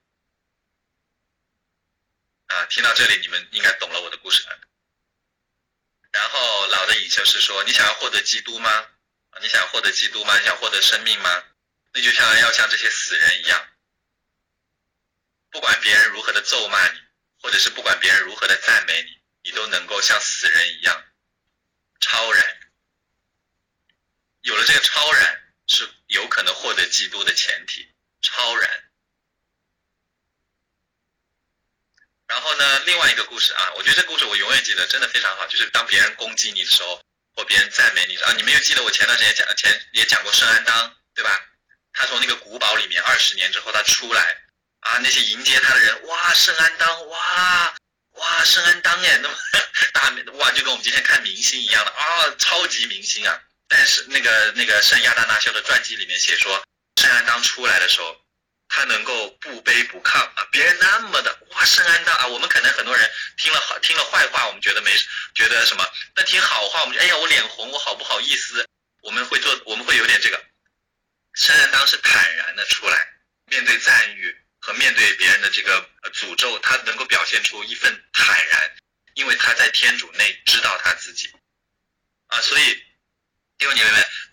听到这里你们应该懂了我的故事了。然后老的隐修士说你想要获得基督吗？你想获得基督吗？你想获得生命吗？那就要像这些死人一样，不管别人如何的咒骂你，或者是不管别人如何的赞美你，你都能够像死人一样超然。有了这个超然是有可能获得基督的前提，超然。然后呢另外一个故事我觉得这个故事我永远记得，真的非常好，就是当别人攻击你的时候，或别人赞美你你们又记得我前段时间也讲过圣安当对吧？他从那个古堡里面20年之后他出来那些迎接他的人，哇圣安当，哇圣安当那么大就跟我们今天看明星一样的超级明星但是那个圣亚当纳修的传记里面写说，圣安当出来的时候他能够不卑不亢别人那么的圣安当我们可能很多人听了坏话我们觉得什么，但听好话我们觉得我脸红，我好不好意思，我们会有点这个。圣安当是坦然的出来，面对赞誉和面对别人的这个诅咒，他能够表现出一份坦然，因为他在天主内知道他自己所以弟兄姐妹们，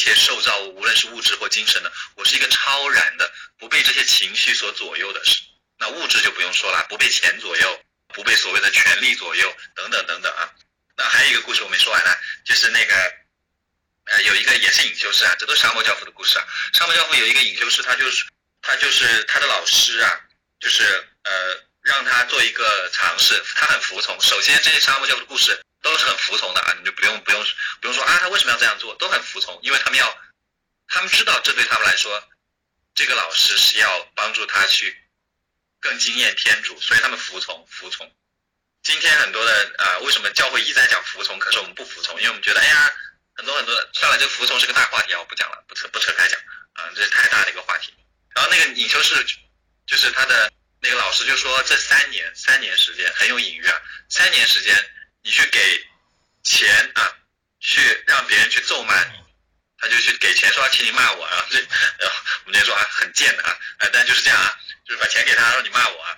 切受造物，无论是物质或精神的，我是一个超然的，不被这些情绪所左右的。那物质就不用说了，不被钱左右，不被所谓的权力左右，等等等等啊。那还有一个故事我没说完呢，就是那个有一个也是隐修士啊，这都是沙漠教父的故事啊。沙漠教父有一个隐修士，他就是他的老师啊，就是让他做一个尝试，他很服从。首先这些沙漠教父的故事都是很服从的啊，你就不用说啊他为什么要这样做，都很服从，因为他们知道这对他们来说，这个老师是要帮助他去更经验天主，所以他们服从。今天很多的为什么教会一直在讲服从，可是我们不服从，因为我们觉得哎呀很多算了，这个服从是个大话题啊，我不讲了，不扯开讲啊，这是太大的一个话题。然后那个隐修士就是他的那个老师就说，这3年时间很有隐喻啊，3年时间你去给钱啊，去让别人去咒骂你，他就去给钱说请你骂我，然后我们就说啊很贱的啊，但就是这样啊，就是把钱给他说你骂我啊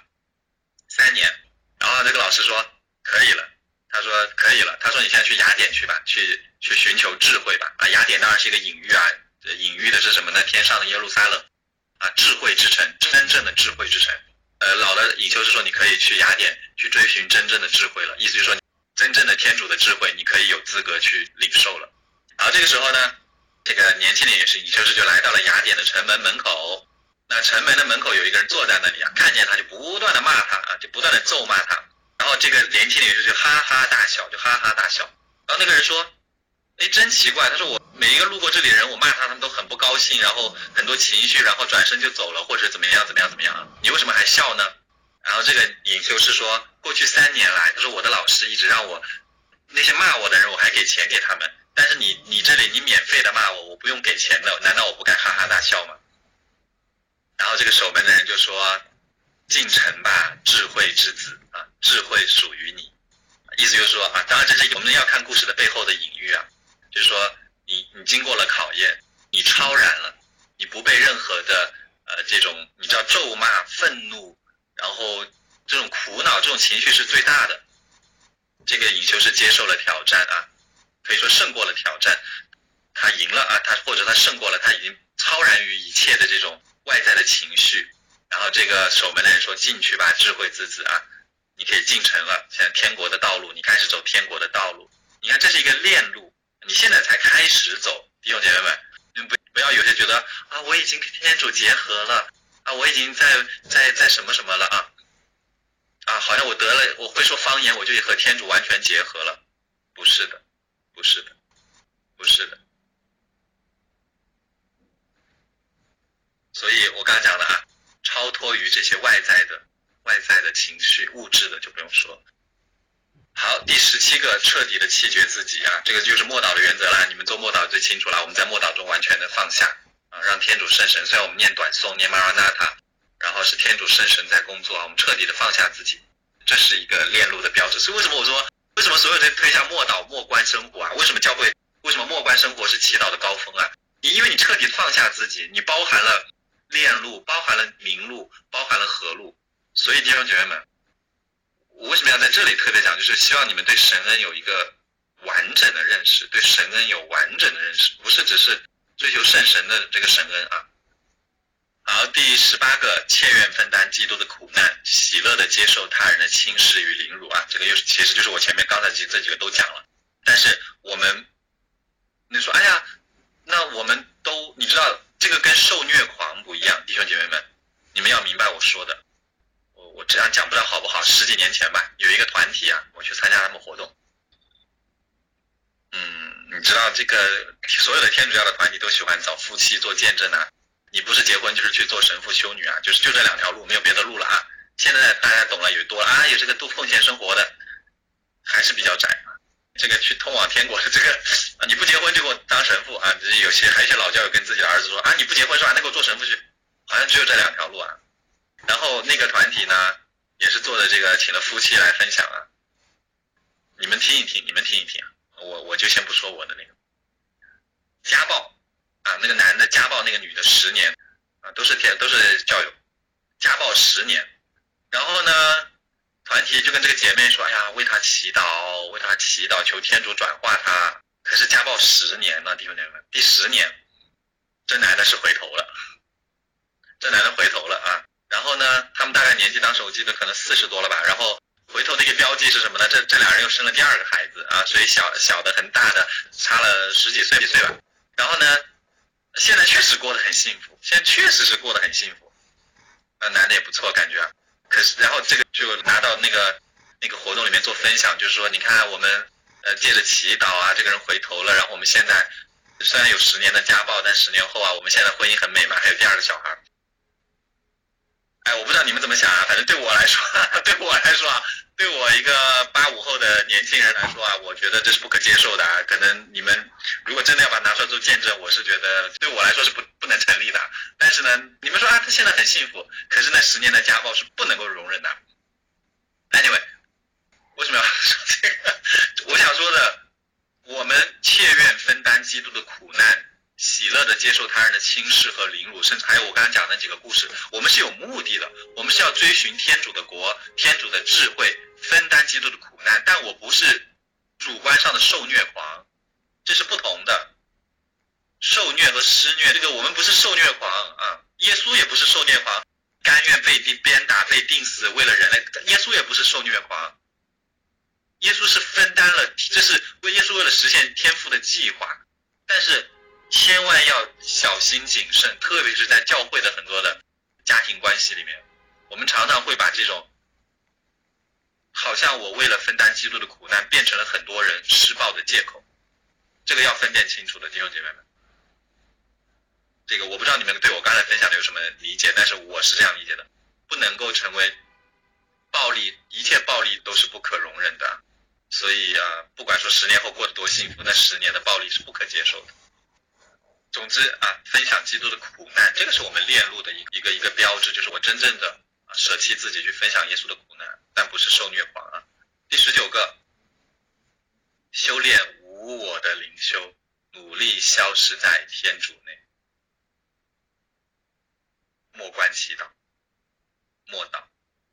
，3年。然后这个老师说可以了，他说可以了，他说你现在去雅典去吧，去寻求智慧吧。雅典当然是一个隐喻啊，隐喻的是什么呢？天上的耶路撒冷啊，智慧之城，真正的智慧之城。老的隐修是说你可以去雅典去追寻真正的智慧了，意思就是说真正的天主的智慧你可以有资格去领受了。然后这个时候呢，这个年轻人也是隐修士就来到了雅典的城门门口。那城门的门口有一个人坐在那里啊，看见他就不断的骂他啊，就不断的咒骂他。然后这个年轻人就哈哈大笑，然后那个人说真奇怪，他说我每一个路过这里的人我骂他们都很不高兴，然后很多情绪，然后转身就走了，或者怎么样你为什么还笑呢？然后这个隐修士说过去3年来，他说我的老师一直让我那些骂我的人我还给钱给他们，但是你这里你免费的骂我不用给钱的，难道我不该哈哈大笑吗？然后这个守门的人就说进城吧，智慧之子啊，智慧属于你。意思就是说啊，当然这是我们要看故事的背后的隐喻啊，就是说你经过了考验，你超然了，你不被任何的这种你知道咒骂、愤怒，然后这种苦恼这种情绪是最大的。这个隐修是接受了挑战啊，可以说胜过了挑战，他赢了啊，或者他胜过了，他已经超然于一切的这种外在的情绪。然后这个守门的人说进去吧，智慧之子啊，你可以进城了，现在天国的道路，你开始走天国的道路。你看这是一个链路，你现在才开始走，弟兄姐妹们，你们不要有些觉得啊我已经跟天主结合了啊，我已经在什么什么了啊，好像我会说方言，我就和天主完全结合了。不是的。所以我刚才讲了啊，超脱于这些外在的情绪，物质的就不用说。好，第17个彻底的弃绝自己啊，这个就是默祷的原则啦，你们做默祷最清楚了。我们在默祷中完全的放下啊，让天主圣神，虽然我们念短颂念玛拉纳塔，然后是天主圣神在工作啊，我们彻底的放下自己，这是一个链路的标志。所以为什么我说为什么所有人推向默祷默观生活啊？为什么默观生活是祈祷的高峰啊？因为你彻底放下自己，你包含了链路，包含了明路，包含了合路。所以弟兄姐妹们，我为什么要在这里特别讲，就是希望你们对神恩有一个完整的认识，对神恩有完整的认识，不是只是追求圣神的这个神恩啊。好，第18个，切愿分担基督的苦难，喜乐的接受他人的轻视与凌辱啊，这个其实就是我前面刚才这几个都讲了。但是你说哎呀，那我们都你知道这个跟受虐狂不一样，弟兄姐妹们，你们要明白我说的。我这样讲不知道好不好，10几年前吧，有一个团体啊，我去参加他们活动。你知道这个所有的天主教的团体都喜欢找夫妻做见证啊，你不是结婚就是去做神父修女啊，就这2条路，没有别的路了啊。现在大家懂了，有多了啊，有这个度奉献生活的还是比较窄啊。这个去通往天国的这个你不结婚就给我当神父啊，还有一些老教友跟自己的儿子说啊，你不结婚是吧，那给我做神父去，好像只有这2条路啊。然后那个团体呢也是做的这个请了夫妻来分享啊，你们听一听我就先不说我的那个家暴啊，那个男的家暴那个女的10年啊，都是教友，家暴10年。然后呢团体就跟这个姐妹说，哎呀为她祈祷，求天主转化她。可是家暴报10年了，弟兄姐妹们，第10年，这男的是回头了，啊。然后呢，他们大概年纪当时我记得可能40多了吧，然后回头的一个标记是什么呢？这俩人又生了第2个孩子啊，所以小的很大的差了10几岁吧。然后呢，现在确实过得很幸福，现在确实是过得很幸福，男的也不错感觉啊。可是然后这个就拿到那个活动里面做分享，就是说你看我们借着祈祷啊，这个人回头了，然后我们现在虽然有10年的家暴，但10年后啊，我们现在婚姻很美满，还有第2个小孩。哎，我不知道你们怎么想啊，反正对我来说啊，对我一个85后的年轻人来说啊，我觉得这是不可接受的啊。可能你们如果真的要把它拿出来做见证，我是觉得对我来说是不能成立的。但是呢，你们说啊，他现在很幸福，可是那10年的家暴是不能够容忍的。Anyway， 为什么要说这个？我想说的，我们切愿分担基督的苦难，喜乐的接受他人的轻视和凌辱，甚至还有我刚才讲的几个故事，我们是有目的的，我们是要追寻天主的国，天主的智慧，分担基督的苦难。但我不是主观上的受虐狂，这是不同的。受虐和施虐，这个我们不是受虐狂啊，耶稣也不是受虐狂，甘愿被鞭打、被钉死，为了人类，耶稣也不是受虐狂。耶稣是分担了，这是耶稣为了实现天父的计划，但是千万要小心谨慎，特别是在教会的很多的家庭关系里面，我们常常会把这种好像我为了分担基督的苦难，变成了很多人施暴的借口，这个要分辨清楚的，弟兄姐妹们。这个我不知道你们对我刚才分享的有什么理解，但是我是这样理解的，不能够成为暴力，一切暴力都是不可容忍的。所以啊，不管说10年后过得多幸福，那10年的暴力是不可接受的。总之啊，分享基督的苦难，这个是我们链路的一个标志，就是我真正的舍弃自己去分享耶稣的苦难，但不是受虐狂啊。第19个，修炼无我的灵修，努力消失在天主内。默观祈祷，默祷。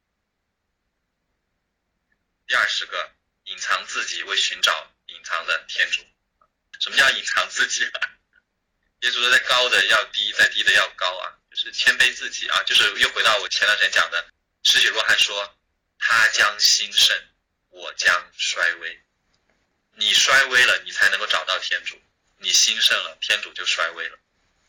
第20个，隐藏自己，为寻找隐藏的天主。什么叫隐藏自己啊？耶稣说在高的要低，在低的要高啊，就是谦卑自己啊，就是又回到我前段时间讲的，施洗若翰说，他将兴盛，我将衰微。你衰微了，你才能够找到天主；你兴盛了，天主就衰微了。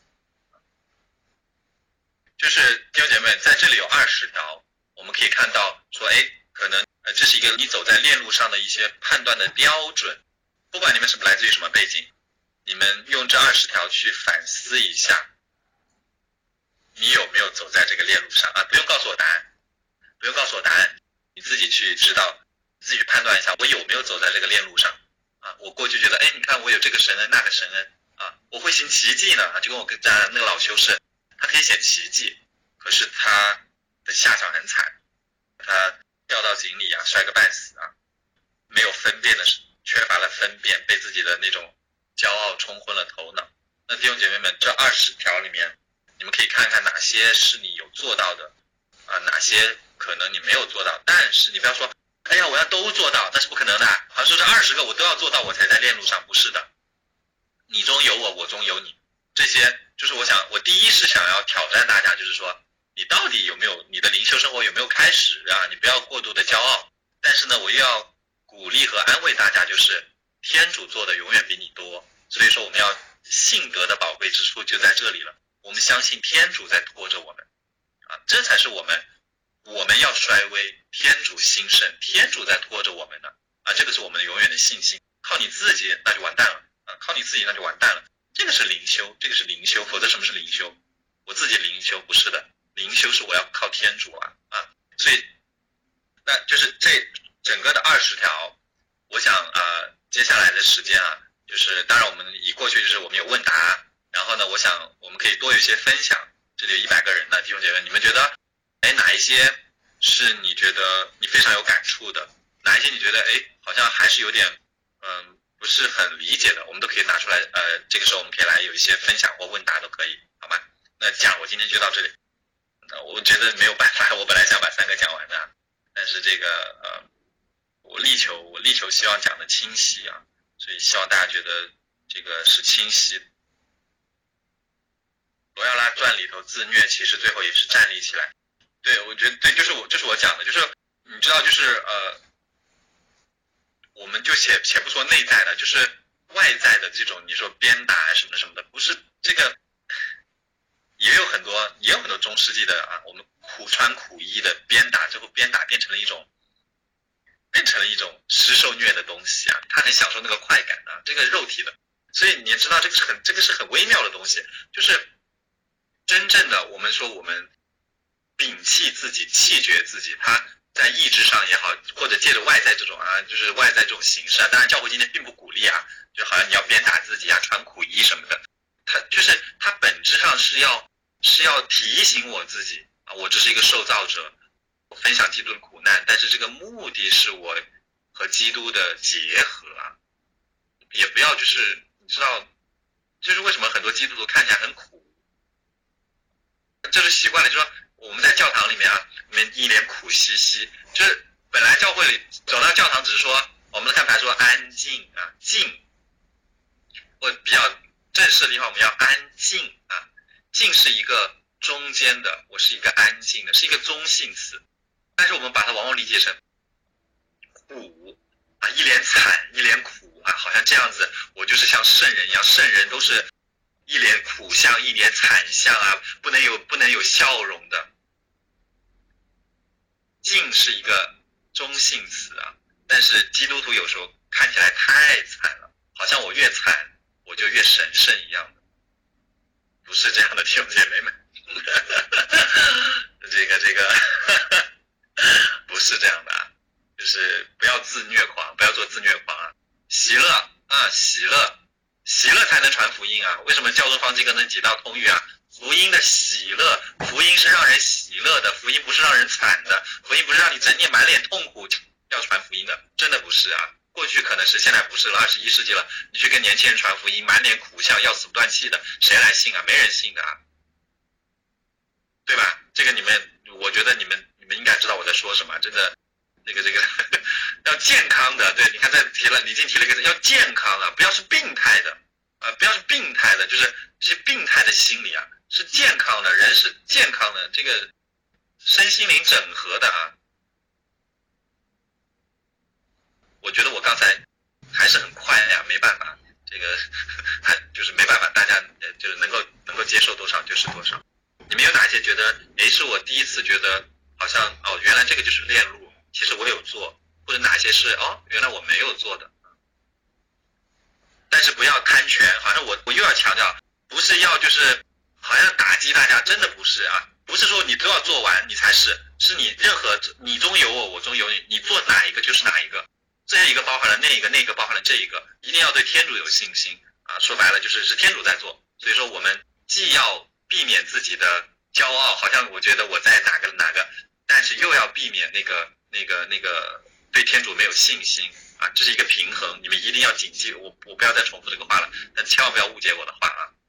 就是弟兄姐妹，在这里有20条，我们可以看到说，可能这是一个你走在链路上的一些判断的标准。不管你们来自于什么背景，你们用这20条去反思一下，你有没有走在这个链路上啊？不用告诉我答案，你自己去知道，自己去判断一下，我有没有走在这个链路上啊？我过去觉得，你看我有这个神恩那个神恩啊，我会行奇迹呢，就跟我跟那个老修士，他可以显奇迹，可是他的下场很惨，他掉到井里啊，摔个半死啊，没有分辨的，缺乏了分辨，被自己的那种骄傲冲昏了头脑。那弟兄姐妹们，这20条里面，你们可以看看哪些是你有做到的啊，哪些可能你没有做到。但是你不要说，哎呀，我要都做到，那是不可能的。好像说这20个我都要做到，我才在链路上，不是的。你中有我，我中有你，这些就是我第一是想要挑战大家，就是说你到底有没有你的灵修生活有没有开始啊？你不要过度的骄傲。但是呢，我又要鼓励和安慰大家，就是天主做的永远比你多，所以说我们要信德的宝贵之处就在这里了。我们相信天主在拖着我们啊，这才是我们要衰微，天主兴盛，天主在拖着我们呢啊，这个是我们永远的信心。靠你自己那就完蛋了啊，靠你自己那就完蛋了。这个是灵修，否则什么是灵修？我自己灵修不是的，灵修是我要靠天主啊，所以那就是这整个的20条，我想接下来的时间啊，就是当然我们以过去就是我们有问答，然后呢，我想我们可以多有一些分享。这里有100个人的弟兄姐妹，你们觉得哪一些是你觉得你非常有感触的，哪一些你觉得好像还是有点不是很理解的，我们都可以拿出来，这个时候我们可以来有一些分享或问答都可以，好吗？那我今天就到这里。我觉得没有办法，我本来想把3个讲完的，但是这个我力求希望讲的清晰啊，所以希望大家觉得这个是清晰的。罗耀拉传里头自虐，其实最后也是站立起来。对，我觉得对，就是我讲的，就是你知道，就是我们就且不说内在的，就是外在的这种，你说鞭打什么什么的，不是这个，也有很多中世纪的我们苦穿苦衣的鞭打，最后鞭打变成了一种施受虐的东西他很享受那个快感这个肉体的，所以你也知道这个是很微妙的东西，就是真正的我们说我们摒弃自己，弃绝自己，他在意志上也好，或者借着外在这种就是外在这种形式当然教会今天并不鼓励就好像你要鞭打自己穿苦衣什么的，他本质上是要提醒我自己我只是一个受造者，我分享基督的苦难，但是这个目的是我和基督的结合也不要就是你知道，就是为什么很多基督徒看起来很苦，就是习惯了，就是说我们在教堂里面里面一脸苦兮兮，就是本来教会里走到教堂只是说我们的看法说安静静，或比较正式的地方我们要安静静是一个中间的，我是一个安静的，是一个中性词，但是我们把它往往理解成苦一脸惨一脸苦好像这样子我就是像圣人一样，圣人都是一脸苦相一脸惨相不能有笑容的。静是一个中性词但是基督徒有时候看起来太惨了，好像我越惨我就越神圣一样的，不是这样的弟兄姐妹们这个不是这样的就是不要自虐狂，不要做自虐狂喜乐喜乐才能传福音为什么教宗方济各能解到通谕福音的喜乐，福音是让人喜乐的，福音不是让人惨的，福音不是让你整天满脸痛苦要传福音的，真的不是过去可能是，现在不是了，21世纪了，你去跟年轻人传福音，满脸苦相要死不断气的，谁来信没人信的对吧？这个我觉得你们应该知道我在说什么，真的这个要健康的，对，你看李静提了一个字，要健康不要是病态的不要是病态的，就是这些病态的心理是健康的，人是健康的，这个身心灵整合的我觉得我刚才还是很快没办法，这个就是没办法，大家就是能够接受多少就是多少。你们有哪些觉得是我第一次觉得好像原来这个就是链路，其实我有做，或者哪些是原来我没有做的。但是不要贪权，好像我又要强调，不是要就是好像打击大家，真的不是不是说你都要做完你才是你任何你中有我，我中有你，你做哪一个就是哪一个，这一个包含了那一个，那个包含了这一个，一定要对天主有信心说白了就是天主在做，所以说我们既要避免自己的骄傲，好像我觉得我在哪个，但是又要避免那个对天主没有信心这是一个平衡，你们一定要谨记，我不要再重复这个话了，但千万不要误解我的话